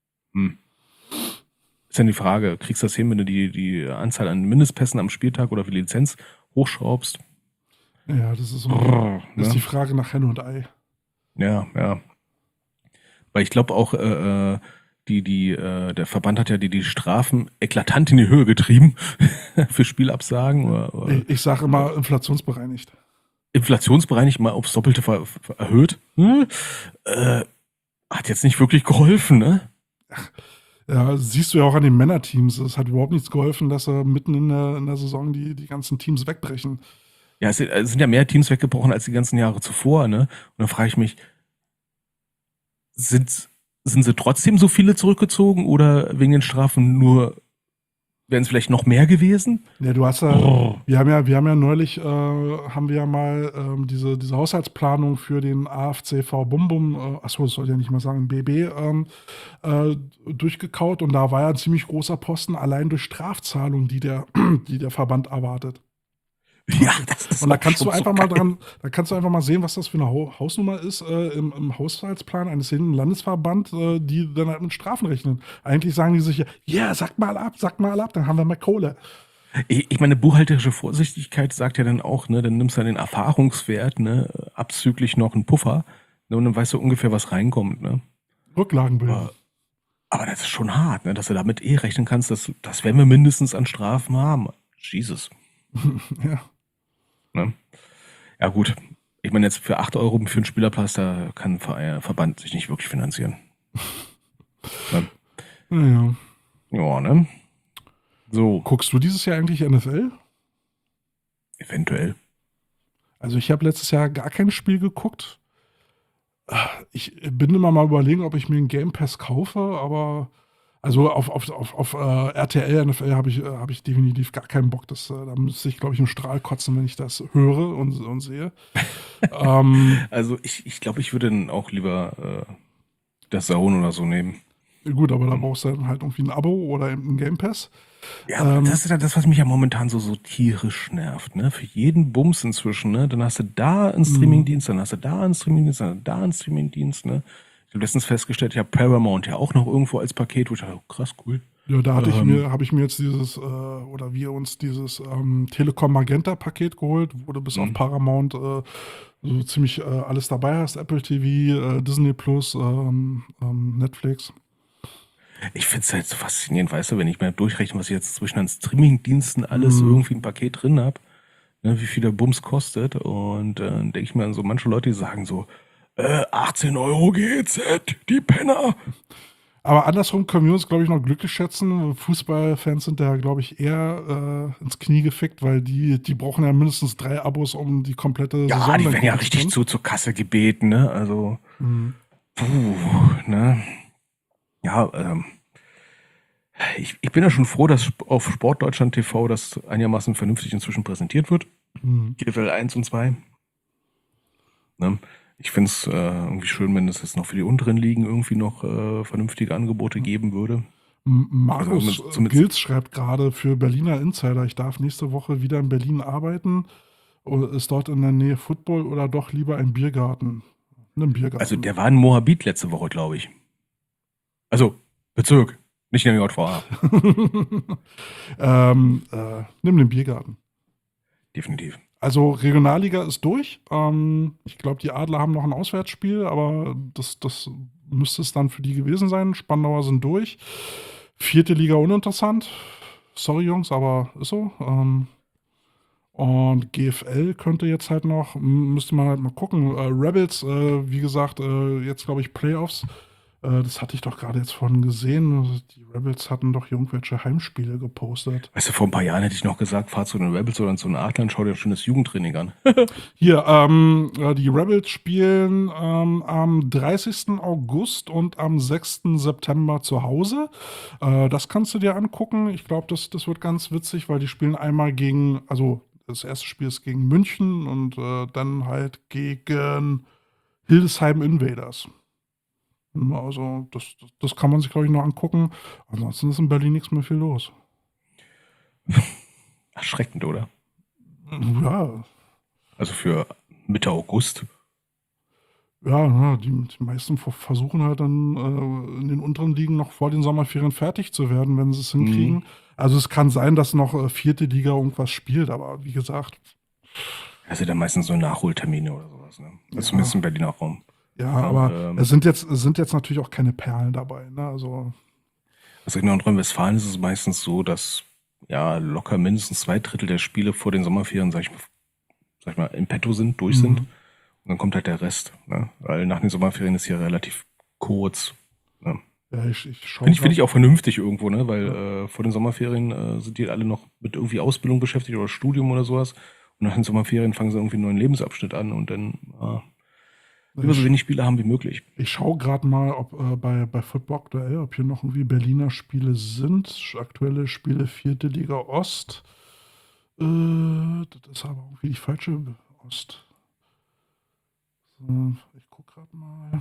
Ist dann die Frage, kriegst du das hin, wenn du die Anzahl an Mindestpässen am Spieltag oder die Lizenz hochschraubst? Ja, das ist Brrr, das ist ne? die Frage nach Henne und Ei. Ja. Weil ich glaube auch, der Verband hat ja die Strafen eklatant in die Höhe getrieben für Spielabsagen. Oder Ich sage immer inflationsbereinigt. inflationsbereinigt mal aufs Doppelte erhöht. Hat jetzt nicht wirklich geholfen, ne? Ja, siehst du ja auch an den Männerteams. Es hat überhaupt nichts geholfen, dass mitten in der Saison die ganzen Teams wegbrechen. Ja, es sind ja mehr Teams weggebrochen als die ganzen Jahre zuvor, ne? Und dann frage ich mich, sind sie trotzdem so viele zurückgezogen oder wegen den Strafen wären es vielleicht noch mehr gewesen? Ja, du hast ja, wir haben ja neulich, haben wir ja mal diese Haushaltsplanung für den AFCV Bum Bum, achso, das soll ich ja nicht mal sagen, BB, durchgekaut und da war ja ein ziemlich großer Posten allein durch Strafzahlungen, die der Verband erwartet. Ja, das ist Und da auch kannst du schon so einfach mal geil. da kannst du einfach mal sehen, was das für eine Hausnummer ist im Haushaltsplan eines jeden Landesverband, die dann halt mit Strafen rechnen. Eigentlich sagen die sich ja, ja, sag mal ab, dann haben wir mehr Kohle. Ich meine, buchhalterische Vorsichtigkeit sagt ja dann auch, ne, dann nimmst du den Erfahrungswert, ne, abzüglich noch einen Puffer, ne, und dann weißt du ungefähr, was reinkommt, ne. Rücklagen bilden. Aber das ist schon hart, ne, dass du damit rechnen kannst, das werden wir mindestens an Strafen haben. Jesus, Ja. ne. Ja gut, ich meine jetzt für 8 Euro für einen Spielerpass, da kann ein Verband sich nicht wirklich finanzieren. Ne? Naja. Ja, ne. So, Guckst du dieses Jahr eigentlich NFL? eventuell. Also ich habe letztes Jahr gar kein Spiel geguckt. Ich bin immer mal überlegen, ob ich mir einen Game Pass kaufe, aber also auf RTL NFL hab ich definitiv gar keinen Bock. Da müsste ich, glaube ich, im Strahl kotzen, wenn ich das höre und sehe. Also ich glaube, ich würde dann auch lieber das Zone oder so nehmen. Gut, aber da Hm. brauchst du dann halt irgendwie ein Abo oder eben einen Game Pass. Ja, das ist ja das, was mich ja momentan so tierisch nervt, ne? Für jeden Bums inzwischen, ne? Dann hast du da einen Mhm. Streamingdienst, dann hast du da einen Streamingdienst, dann hast du da einen Streamingdienst, ne? Ich habe letztens festgestellt, ich habe Paramount ja auch noch irgendwo als Paket, wo ich dachte, oh, krass, cool. Ja, da Ähm, habe ich mir jetzt oder wir uns dieses Telekom Magenta Paket geholt, wo du bis auf hm. Paramount so ziemlich alles dabei hast. Apple TV, Disney Plus, Netflix. Ich finde es halt so faszinierend, weißt du, wenn ich mir durchrechne, was ich jetzt zwischen den Streamingdiensten alles Mhm. irgendwie ein Paket drin habe, ne, wie viel der Bums kostet. Und dann denke ich mir an so manche Leute, die sagen so, 18 Euro GZ, die Penner. Aber andersrum können wir uns, glaube ich, noch glücklich schätzen. Fußballfans sind da, glaube ich, eher ins Knie gefickt, weil die brauchen ja mindestens 3 Abos, um die komplette Ja, Saison die dann werden ja gucken zu richtig können. zur Kasse gebeten, ne? Also, Mhm. puh, ne? Ja, ich bin ja schon froh, dass auf Sportdeutschland TV das einigermaßen vernünftig inzwischen präsentiert wird. Mhm. GFL 1 und 2. Ne? Ich finde es irgendwie schön, wenn es jetzt noch für die unteren Ligen irgendwie noch vernünftige Angebote geben würde. Also Markus Gilz schreibt gerade für Berliner Insider, ich darf nächste Woche wieder in Berlin arbeiten. Oder ist dort in der Nähe Football oder doch lieber ein Biergarten? In einem also Biergarten. der war in Moabit letzte Woche, glaube ich. Also Bezirk, nicht in der JVA. Nimm den Biergarten. Definitiv. Also Regionalliga ist durch. Ich glaube, die Adler haben noch ein Auswärtsspiel, aber das müsste es dann für die gewesen sein. Spandauer sind durch. Vierte Liga uninteressant. Sorry, Jungs, aber ist so. Und GFL könnte jetzt halt noch, müsste man halt mal gucken. Rebels, wie gesagt, jetzt glaube ich Playoffs. Das hatte ich doch gerade jetzt vorhin gesehen. Also die Rebels hatten doch irgendwelche Heimspiele gepostet. Weißt du, vor ein paar Jahren hätte ich noch gesagt, fahr zu den Rebels oder zu den Adlern, schau dir ein schönes Jugendtraining an. Hier, die Rebels spielen am 30. August und am 6. September zu Hause. Das kannst du dir angucken. Ich glaube, das wird ganz witzig, weil die spielen einmal gegen, also das erste Spiel ist gegen München und dann halt gegen Hildesheim Invaders. Also, das kann man sich, glaube ich, noch angucken. Ansonsten ist in Berlin nichts mehr viel los. Erschreckend, oder? Ja, Also für Mitte August. ja, ne, die meisten versuchen halt dann in den unteren Ligen noch vor den Sommerferien fertig zu werden, wenn sie es Mhm. hinkriegen. Also es kann sein, dass noch vierte Liga irgendwas spielt, aber wie gesagt, Das sind dann meistens so Nachholtermine oder sowas, ne? Also zumindest ja, im Berliner Raum. ja, Ja, aber es sind jetzt natürlich auch keine Perlen dabei, ne? also in Nordrhein-Westfalen ist es meistens so, dass ja locker mindestens 2 Drittel der Spiele vor den Sommerferien, sag ich mal, in petto sind, durch sind. Mhm. Und dann kommt halt der Rest. Ne? Weil nach den Sommerferien ist hier relativ kurz. Ne? Ja, ich schaue Find gerade. ich auch vernünftig irgendwo, ne? Weil Ja. vor den Sommerferien sind die alle noch mit irgendwie Ausbildung beschäftigt oder Studium oder sowas. Und nach den Sommerferien fangen sie irgendwie einen neuen Lebensabschnitt an und dann lieber so Ich, wenig Spiele haben wie möglich. ich schaue gerade mal, ob bei Football aktuell, ob hier noch irgendwie Berliner Spiele sind. Aktuelle Spiele vierte Liga Ost. Das ist aber irgendwie die falsche Ost. So, ich gucke gerade mal.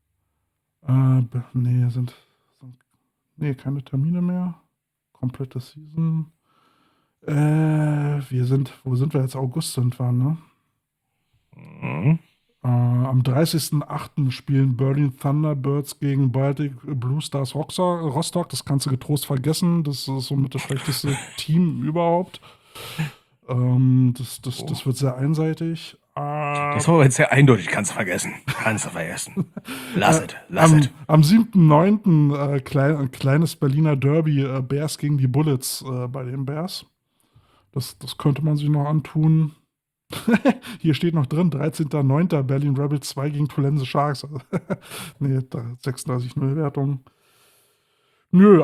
Nee, nee, keine Termine mehr. Komplette Season. Wo sind wir jetzt? August sind wir, ne? Mhm. Am 30.08. spielen Berlin Thunderbirds gegen Baltic Blue Stars Rostock. Das kannst du getrost vergessen. Das ist somit das schlechteste Team überhaupt. Das wird sehr einseitig. Das war aber jetzt sehr eindeutig. Kannst du vergessen. Lass es. Am 7.9. Kleines Berliner Derby, Bears gegen die Bullets bei den Bears. Das könnte man sich noch antun. Hier steht noch drin, 13.9. Berlin Rebels 2 gegen Tulane Sharks. Nee, 36-0 Wertung. Nö.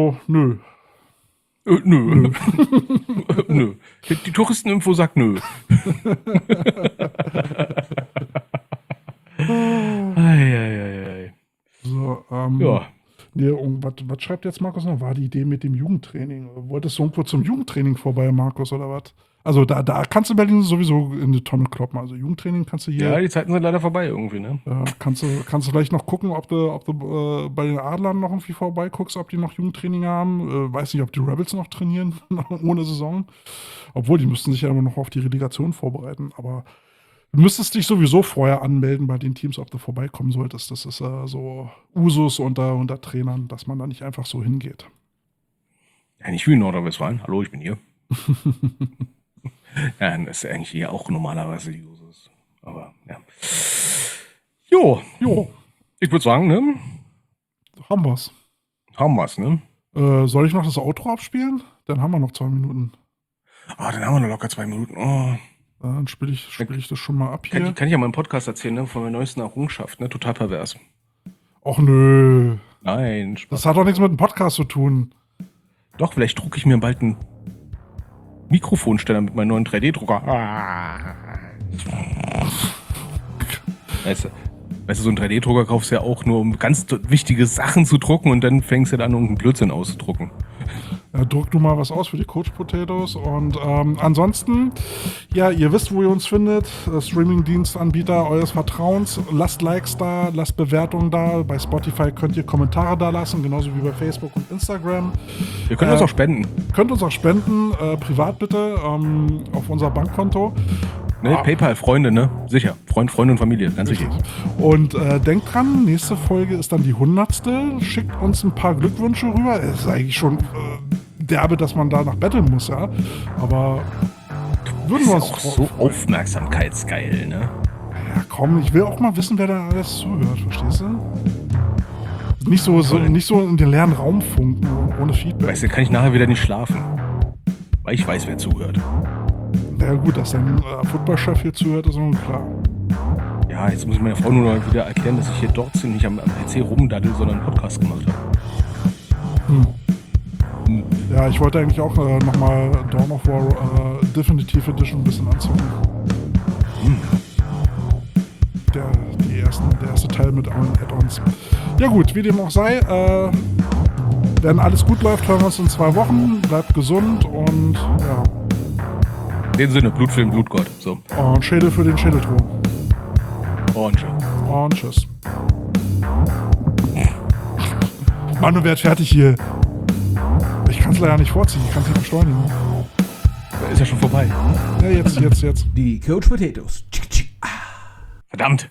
Nö. Nö. Die Touristeninfo sagt nö. Ei. So, Ja. nee, was schreibt jetzt Markus noch? War die Idee mit dem Jugendtraining? Wolltest du irgendwo zum Jugendtraining vorbei, Markus, oder was? Also da kannst du Berlin sowieso in die Tonne kloppen. Also Jugendtraining kannst du hier. Ja, die Zeiten sind leider vorbei irgendwie, ne? Kannst du vielleicht noch gucken, ob du bei den Adlern noch irgendwie vorbeiguckst, ob die noch Jugendtraining haben. Weiß nicht, ob die Rebels noch trainieren ohne Saison. Obwohl, die müssten sich ja immer noch auf die Relegation vorbereiten. Aber du müsstest dich sowieso vorher anmelden bei den Teams, ob du vorbeikommen solltest. Das ist so Usus unter Trainern, dass man da nicht einfach so hingeht. Ja, nicht wie in Nordrhein-Westfalen. Hallo, ich bin hier. Ja, das ist eigentlich hier auch normalerweise die Usus. Aber, ja. Jo. Ich würde sagen, ne? Haben wir's. Ne? Soll ich noch das Outro abspielen? Dann haben wir noch 2 Minuten. Dann haben wir noch locker 2 Minuten. Oh. Dann spiele ich das schon mal ab hier. Kann ich ja mal im Podcast erzählen, ne? Von meiner neuesten Errungenschaft, ne? Total pervers. Och nö. Nein, Spaß. Das hat doch nichts mit dem Podcast zu tun. Doch, vielleicht drucke ich mir bald einen Mikrofonständer mit meinem neuen 3D-Drucker. Weißt du, so ein 3D-Drucker kaufst du ja auch nur, um ganz wichtige Sachen zu drucken und dann fängst du dann irgendeinen Blödsinn auszudrucken. Ja, druck du mal was aus für die Coach Potatoes. Und ansonsten, ja, ihr wisst, wo ihr uns findet. Streaming-Dienstanbieter eures Vertrauens. Lasst Likes da, lasst Bewertungen da. Bei Spotify könnt ihr Kommentare da lassen, genauso wie bei Facebook und Instagram. Ihr könnt uns auch spenden. Könnt uns auch spenden, privat bitte, auf unser Bankkonto. Ne, PayPal, Freunde, ne? Sicher. Freunde und Familie, ganz wichtig. Und denkt dran, nächste Folge ist dann die 100. Schickt uns ein paar Glückwünsche rüber. Es ist eigentlich schon derbe, dass man da nach betteln muss, ja. Aber würden wir uns auch so aufmerksamkeitsgeil, ne? Ja, komm, ich will auch mal wissen, wer da alles zuhört, verstehst du? Nicht so in den leeren Raum funken, ohne Feedback. Weißt du, kann ich nachher wieder nicht schlafen. Weil ich weiß, wer zuhört. Na ja, gut, dass dein Footballchef hier zuhört, ist nun klar. Ja, jetzt muss ich meiner Frau nur noch wieder erklären, dass ich hier dort nicht am PC rumdaddel, sondern einen Podcast gemacht habe. Ja, ich wollte eigentlich auch nochmal Dawn of War Definitive Edition ein bisschen anzocken. Der erste Teil mit allen Add-ons. Ja gut, wie dem auch sei, wenn alles gut läuft, hören wir uns in 2 Wochen. Bleibt gesund und ja. In dem Sinne, Blut für den Blutgott. So. Und Schädel für den Schädelthron. Und tschüss. Und tschüss. Mann, du werd fertig hier. Ich kann es leider nicht vorziehen, ich kann es nicht beschleunigen. Ist ja schon vorbei. Ja, jetzt. Die Coach Potatoes. Verdammt.